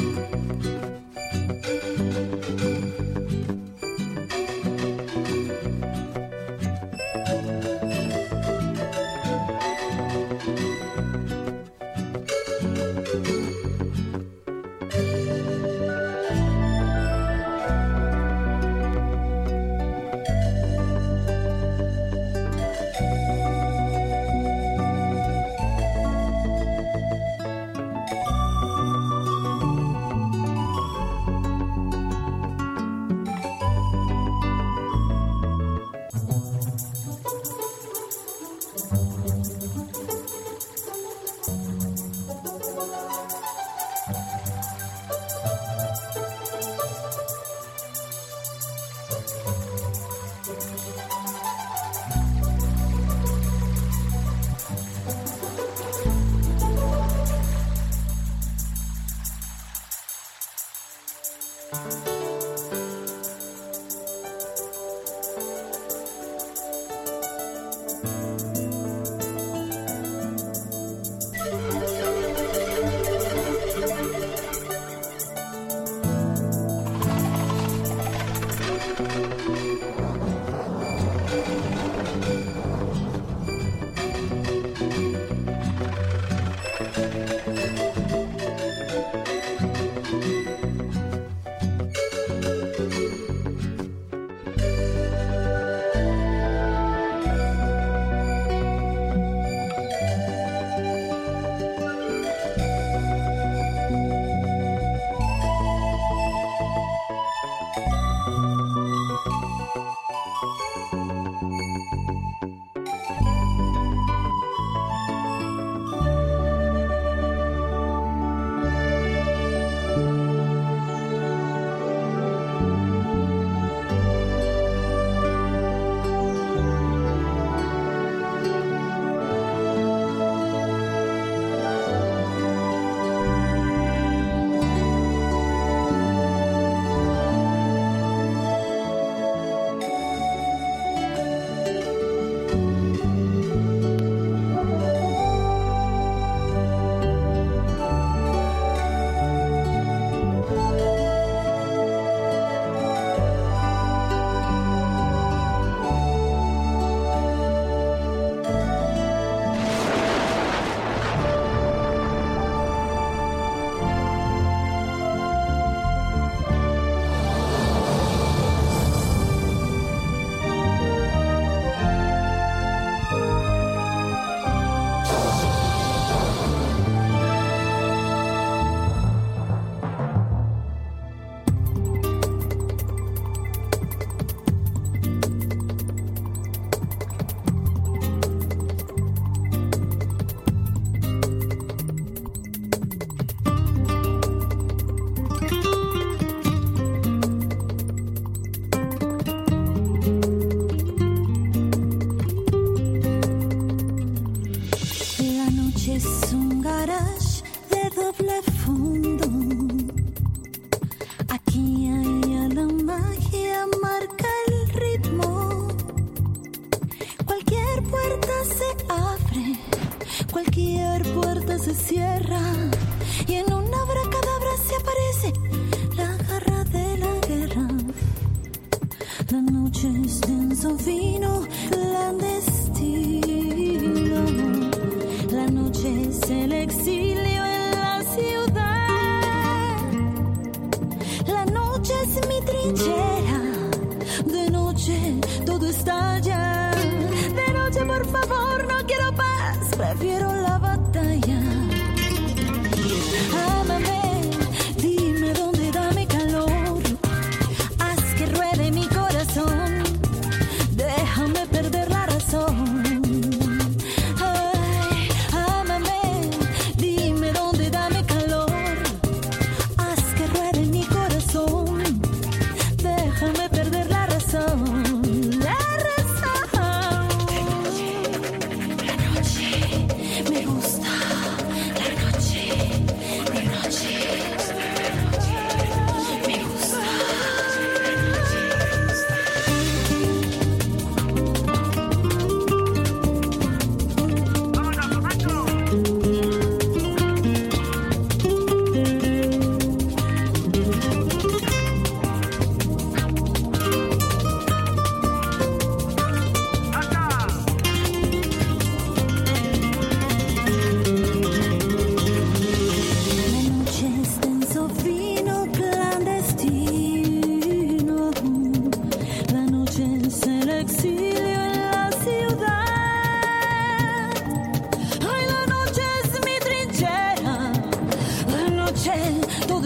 Me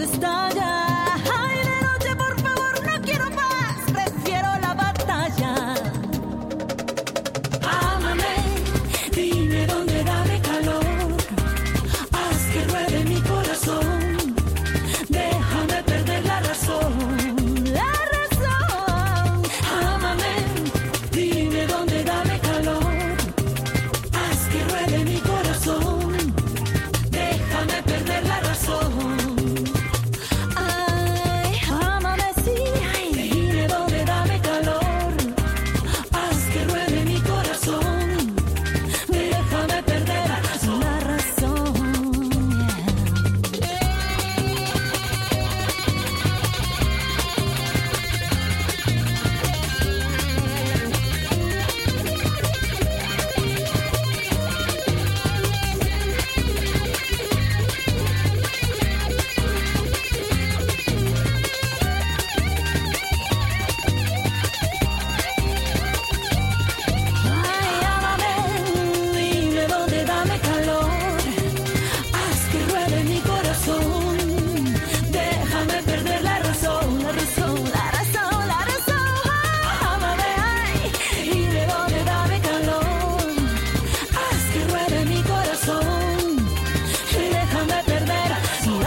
estalla. Ay, de noche, por favor, no quiero paz, prefiero la batalla. Ámame, dime dónde, dame calor, haz que ruede mi corazón, déjame perder la razón. La razón. Ámame, dime dónde, dame calor, haz que ruede mi corazón, déjame perder la razón. Ay, ámame, sí, dime dónde, dame calor, haz que ruede mi corazón, déjame perder la razón. La razón, Ay, ámame, dime dónde, dame calor, haz que ruede mi corazón, déjame perder la razón, la razón, la razón, la razón. Ámame, ay, dime dónde, dame calor, haz que ruede mi corazón, déjame perder la razón.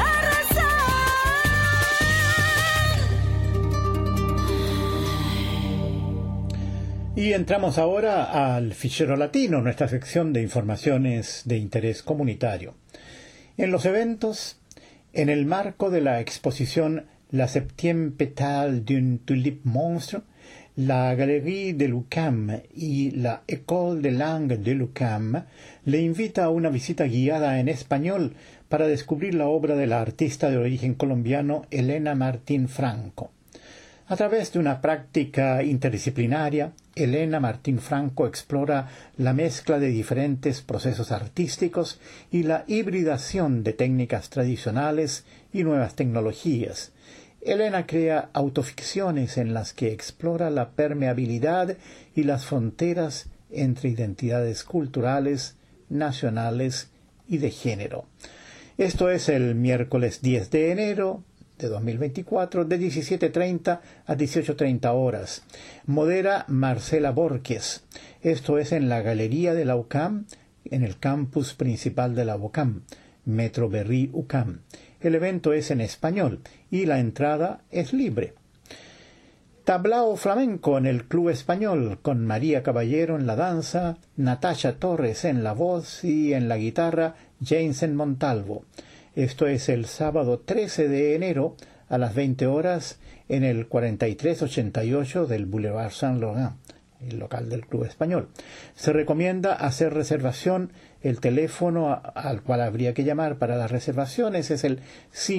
Y entramos ahora al Fichero Latino, nuestra sección de informaciones de interés comunitario. En los eventos, en el marco de la exposición La septième pétale d'un tulipe monstre, la Galerie de l'UQAM y la École de langue de l'UQAM le invita a una visita guiada en español para descubrir la obra de la artista de origen colombiano Elena Martín Franco. A través de una práctica interdisciplinaria, Elena Martín Franco explora la mezcla de diferentes procesos artísticos y la hibridación de técnicas tradicionales y nuevas tecnologías. Elena crea autoficciones en las que explora la permeabilidad y las fronteras entre identidades culturales, nacionales y de género. Esto es el miércoles 10 de enero de 2024, de 17:30 a 18:30 horas. Modera Marcela Borges. Esto es en la Galería de la UQAM, en el campus principal de la UQAM, Metro Berry UQAM. El evento es en español y la entrada es libre. Tablao flamenco en el Club Español, con María Caballero en la danza, Natasha Torres en la voz y en la guitarra Jensen Montalvo. Esto es el sábado 13 de enero a las 20 horas en el 4388 del Boulevard Saint-Laurent, el local del Club Español. Se recomienda hacer reservación. El teléfono al cual habría que llamar para las reservaciones es el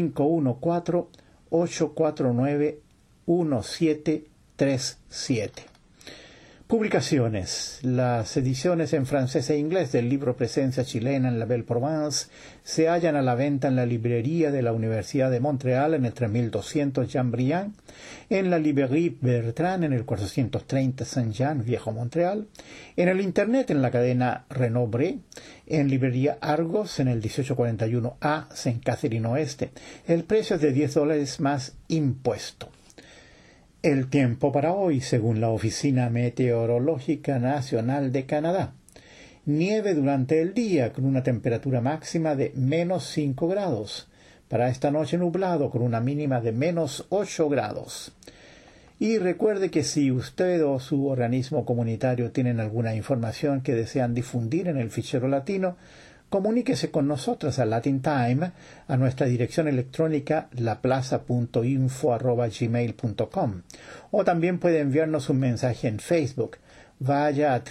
514-849-1737. Publicaciones. Las ediciones en francés e inglés del libro Presencia chilena en la Belle Province se hallan a la venta en la librería de la Universidad de Montreal en el 3200 Jean Briand, en la Librairie Bertrand en el 430 Saint-Jean, Viejo Montreal, en el Internet en la cadena Renaud-Bré, en librería Argos en el 1841A Saint Catherine Oeste. El precio es de $10 más impuesto. El tiempo para hoy, según la Oficina Meteorológica Nacional de Canadá. Nieve durante el día con una temperatura máxima de -5 grados. Para esta noche nublado con una mínima de -8 grados. Y recuerde que si usted o su organismo comunitario tienen alguna información que desean difundir en el Fichero Latino, comuníquese con nosotros a Latin Time, a nuestra dirección electrónica laplaza.info@gmail.com, o también puede enviarnos un mensaje en Facebook. Vaya a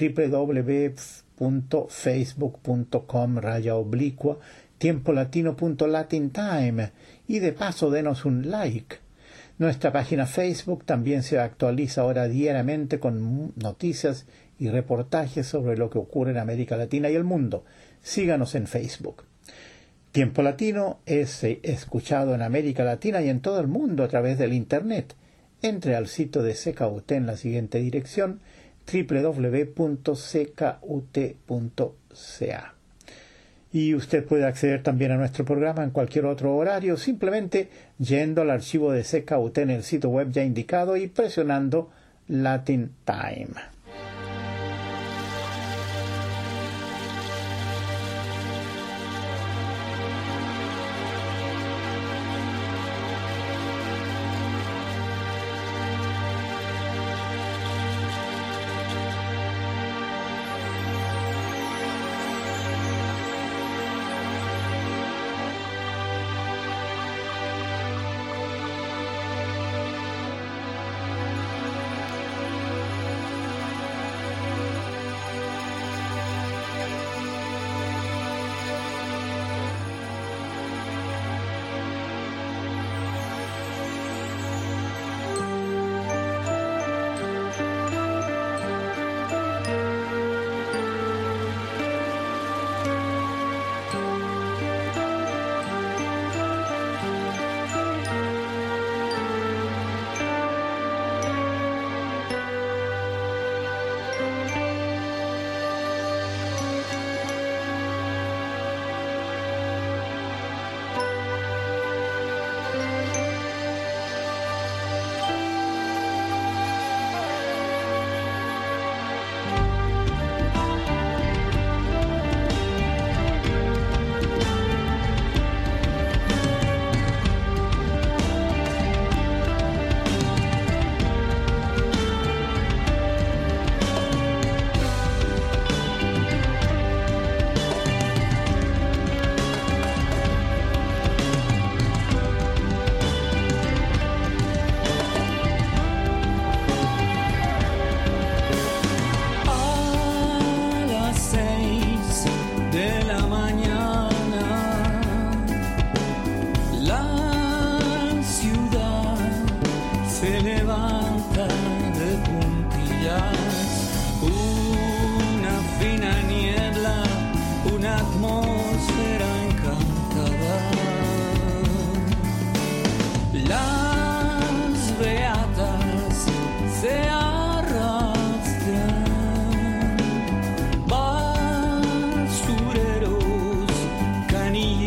www.facebook.com/tiempolatino.latintime y de paso denos un like. Nuestra página Facebook también se actualiza ahora diariamente con noticias y reportajes sobre lo que ocurre en América Latina y el mundo. Síganos en Facebook. Tiempo Latino es escuchado en América Latina y en todo el mundo a través del Internet. Entre al sitio de CKUT en la siguiente dirección: www.ckut.ca. Y usted puede acceder también a nuestro programa en cualquier otro horario, simplemente yendo al archivo de CKUT en el sitio web ya indicado y presionando Latin Time.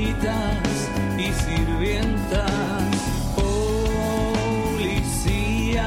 y sirvientas, policía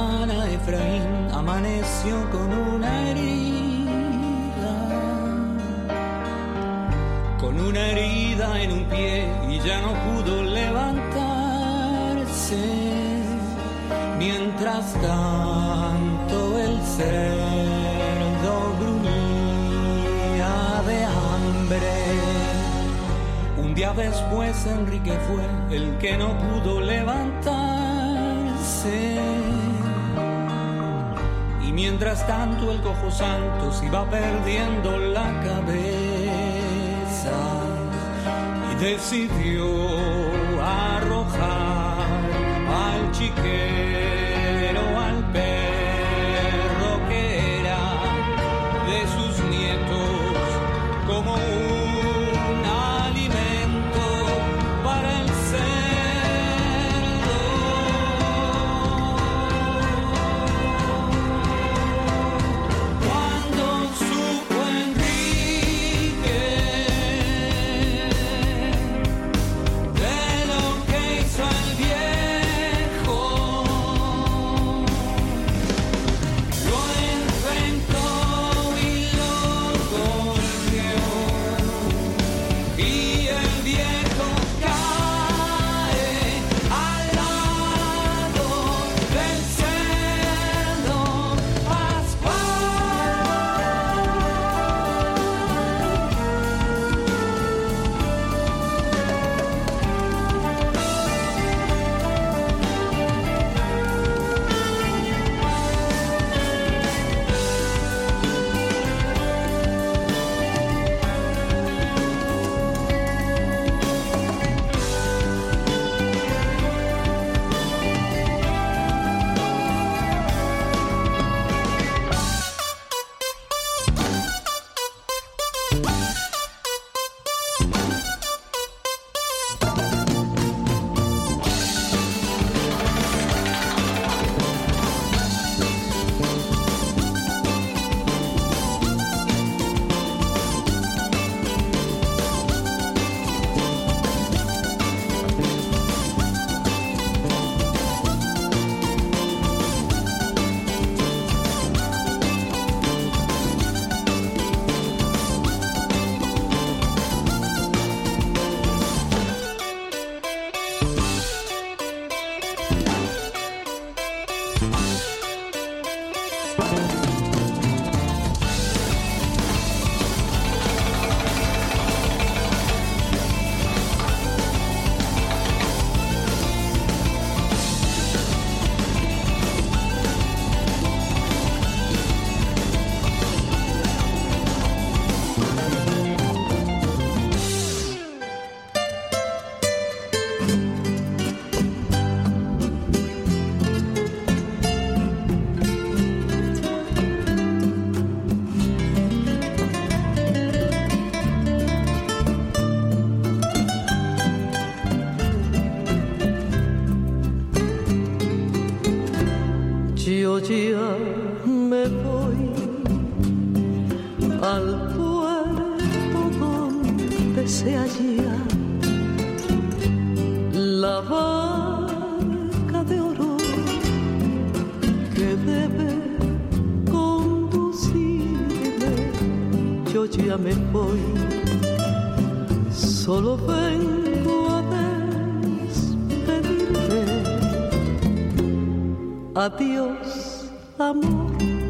mañana Efraín amaneció con una herida en un pie y ya no pudo levantarse. Mientras tanto el cerdo gruñía de hambre. Un día después Enrique fue el que no pudo levantarse. Y mientras tanto el cojo Santos iba perdiendo la cabeza y decidió arrojar al chiquero, al perro que era de sus nietos, como un alimento para el cerdo. Cuando supo Enrique de lo que hizo el viejo, lo enfrentó y lo golpeó, y el viejo cae al lado del cerdo pascual. Yo ya me voy al puerto donde se halla la barca de oro que debe conducirme. Yo ya me voy, solo vengo a despedirme. Adiós, amor,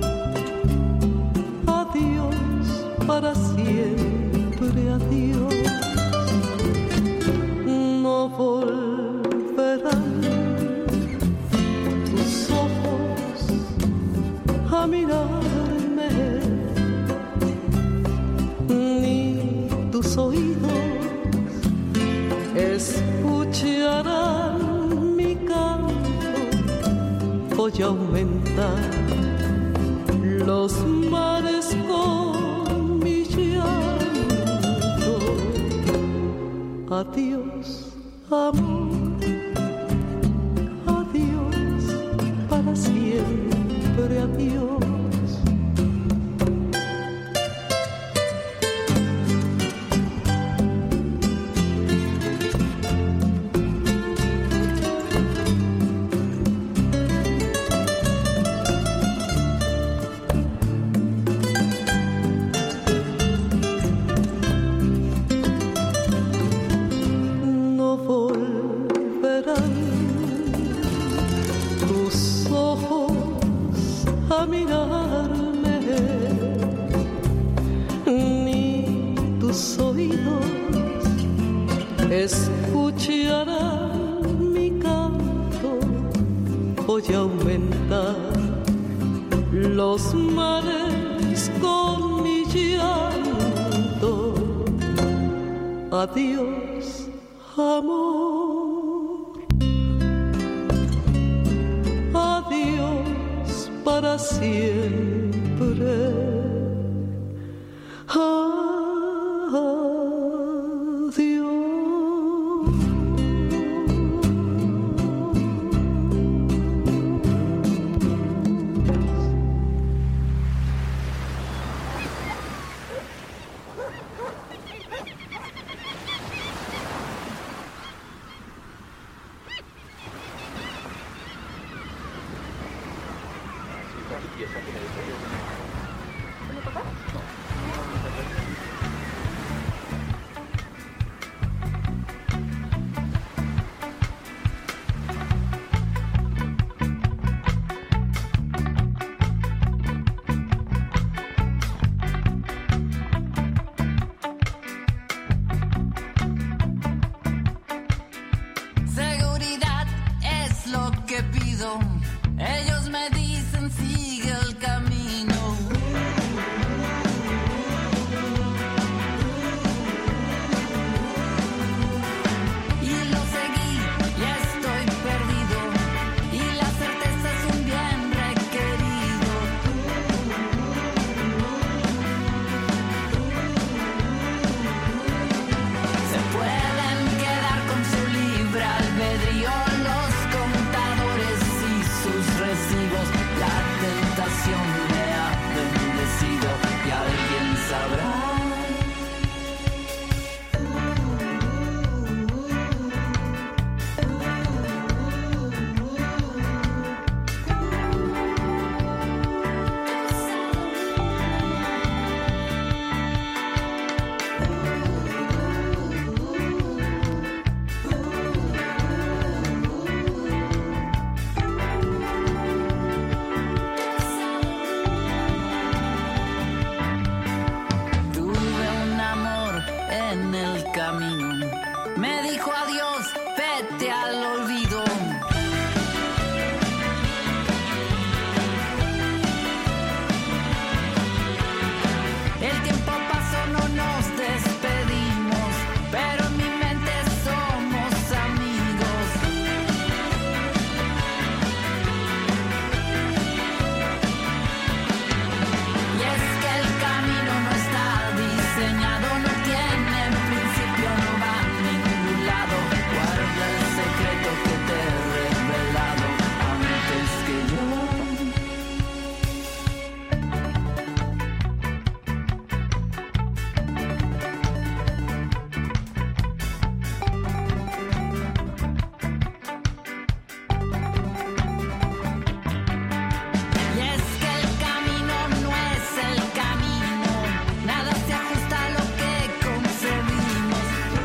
adiós para siempre, adiós. No volverán tus ojos a mirarme, ni tus oídos escucharán mi canto. Voy a aumentar los mares con mi llanto. Adiós, amor, adiós para siempre, adiós. a mirarme, ni tus oídos escucharán mi canto. Voy a aumentar los males con mi llanto. Adiós, amor. Adiós para siempre. Ellos me dicen sigue el camino. Y lo seguí y estoy perdido. Y la certeza es un bien requerido. Se pueden quedar con su libre albedrío los contadores y sus recibos. La tentación me ha bendecido y alguien sabrá. Tuve un amor en el camino. Me dijo adiós, vete al olvido. El tiempo pasó, no nos despedimos, pero en mi mente somos amigos. Y es que el camino no está diseñado, no tiene principio, no va a ningún lado. Guarda el secreto que te he revelado antes que yo. Y es que el camino no es el camino, nada se ajusta a lo que concebimos.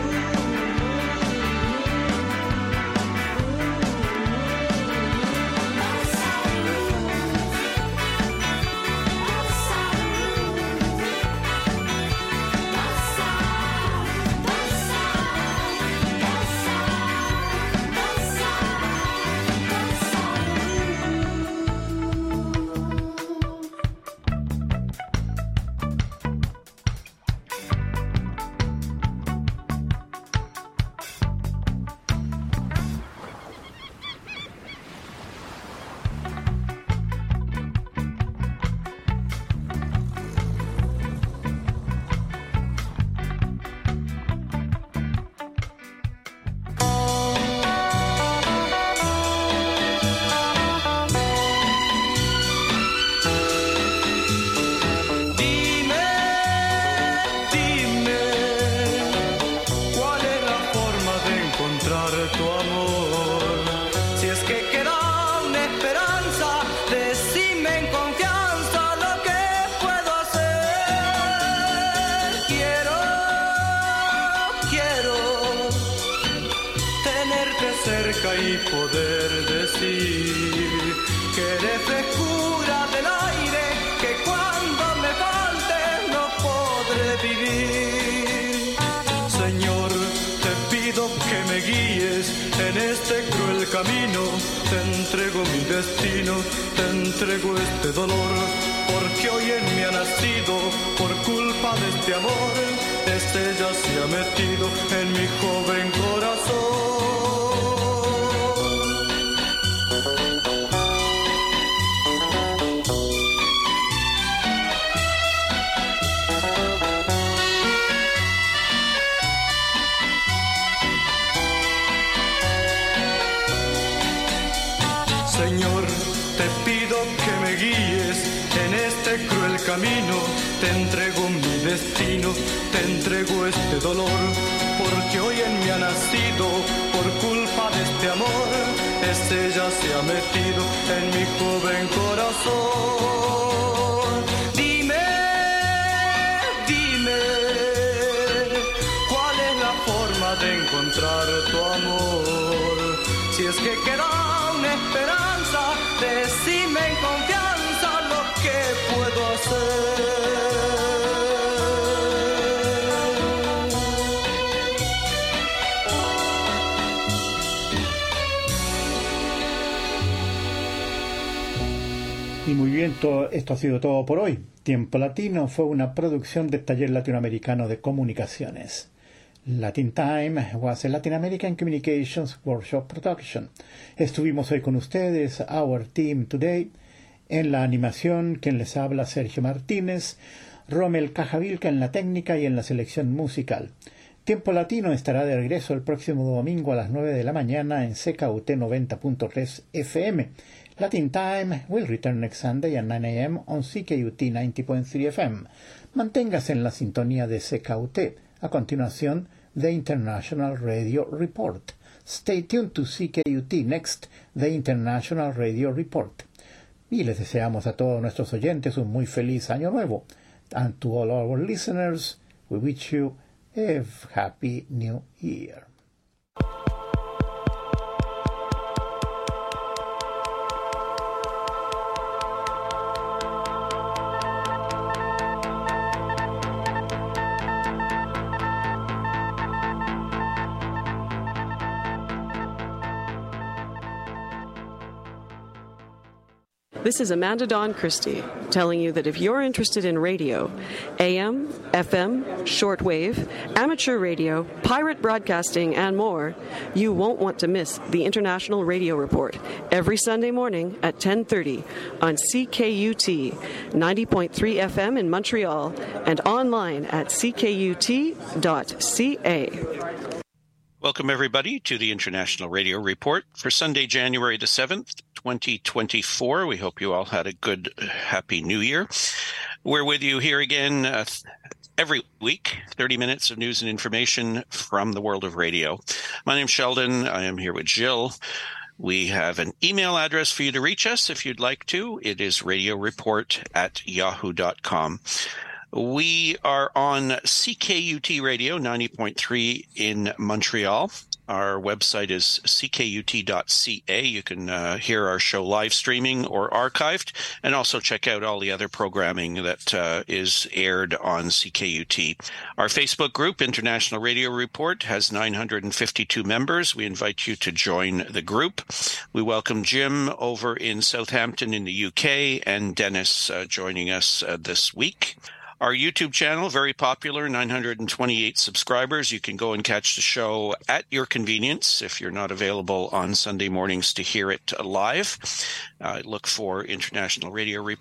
Dime, ¿cuál es la forma de encontrar tu amor? Si es que queda una esperanza, decime en confianza lo que puedo hacer. Quiero tenerte cerca y poder decir que eres frescura del aire guíes en este cruel camino. Te entrego mi destino, te entrego este dolor, porque hoy en mí ha nacido, por culpa de este amor, este ya se ha metido en mi joven corazón. Señor, te pido que me guíes en este cruel camino. Te entrego mi destino, te entrego este dolor, porque hoy en mí ha nacido, por culpa de este amor, este ya se ha metido en mi joven corazón. Dime, dime, ¿cuál es la forma de encontrar tu amor? Si es que queda una esperanza, decime en confianza lo que puedo hacer. Y muy bien, esto ha sido todo por hoy. Tiempo Latino fue una producción del Taller Latinoamericano de Comunicaciones. Latin Time was a Latin American Communications Workshop production. Estuvimos hoy con ustedes, Our Team Today, en la animación, quien les habla, Sergio Martínez, Rommel Cajavilca en la técnica y en la selección musical. Tiempo Latino estará de regreso el próximo domingo a las 9 de la mañana en CKUT 90.3 FM. Latin Time will return next Sunday at 9 a.m. on CKUT 90.3 FM. Manténgase en la sintonía de CKUT. A continuación, The International Radio Report. Stay tuned to CKUT Next, The International Radio Report. Y les deseamos a todos nuestros oyentes un muy feliz año nuevo. And to all our listeners, we wish you a happy new year. This is Amanda Dawn Christie telling you that if you're interested in radio, AM, FM, shortwave, amateur radio, pirate broadcasting, and more, you won't want to miss the International Radio Report every Sunday morning at 10:30 on CKUT 90.3 FM in Montreal and online at ckut.ca. Welcome, everybody, to the International Radio Report for Sunday, January the 7th, 2024. We hope you all had a good, happy New Year. We're with you here again every week, 30 minutes of news and information from the world of radio. My name's Sheldon. I am here with Jill. We have an email address for you to reach us if you'd like to. It is radioreport@yahoo.com. We are on CKUT Radio 90.3 in Montreal. Our website is ckut.ca. You can hear our show live streaming or archived, and also check out all the other programming that is aired on CKUT. Our Facebook group, International Radio Report, has 952 members. We invite you to join the group. We welcome Jim over in Southampton in the UK and Dennis joining us this week. Our YouTube channel, very popular, 928 subscribers. You can go and catch the show at your convenience if you're not available on Sunday mornings to hear it live. Look for International Radio Report.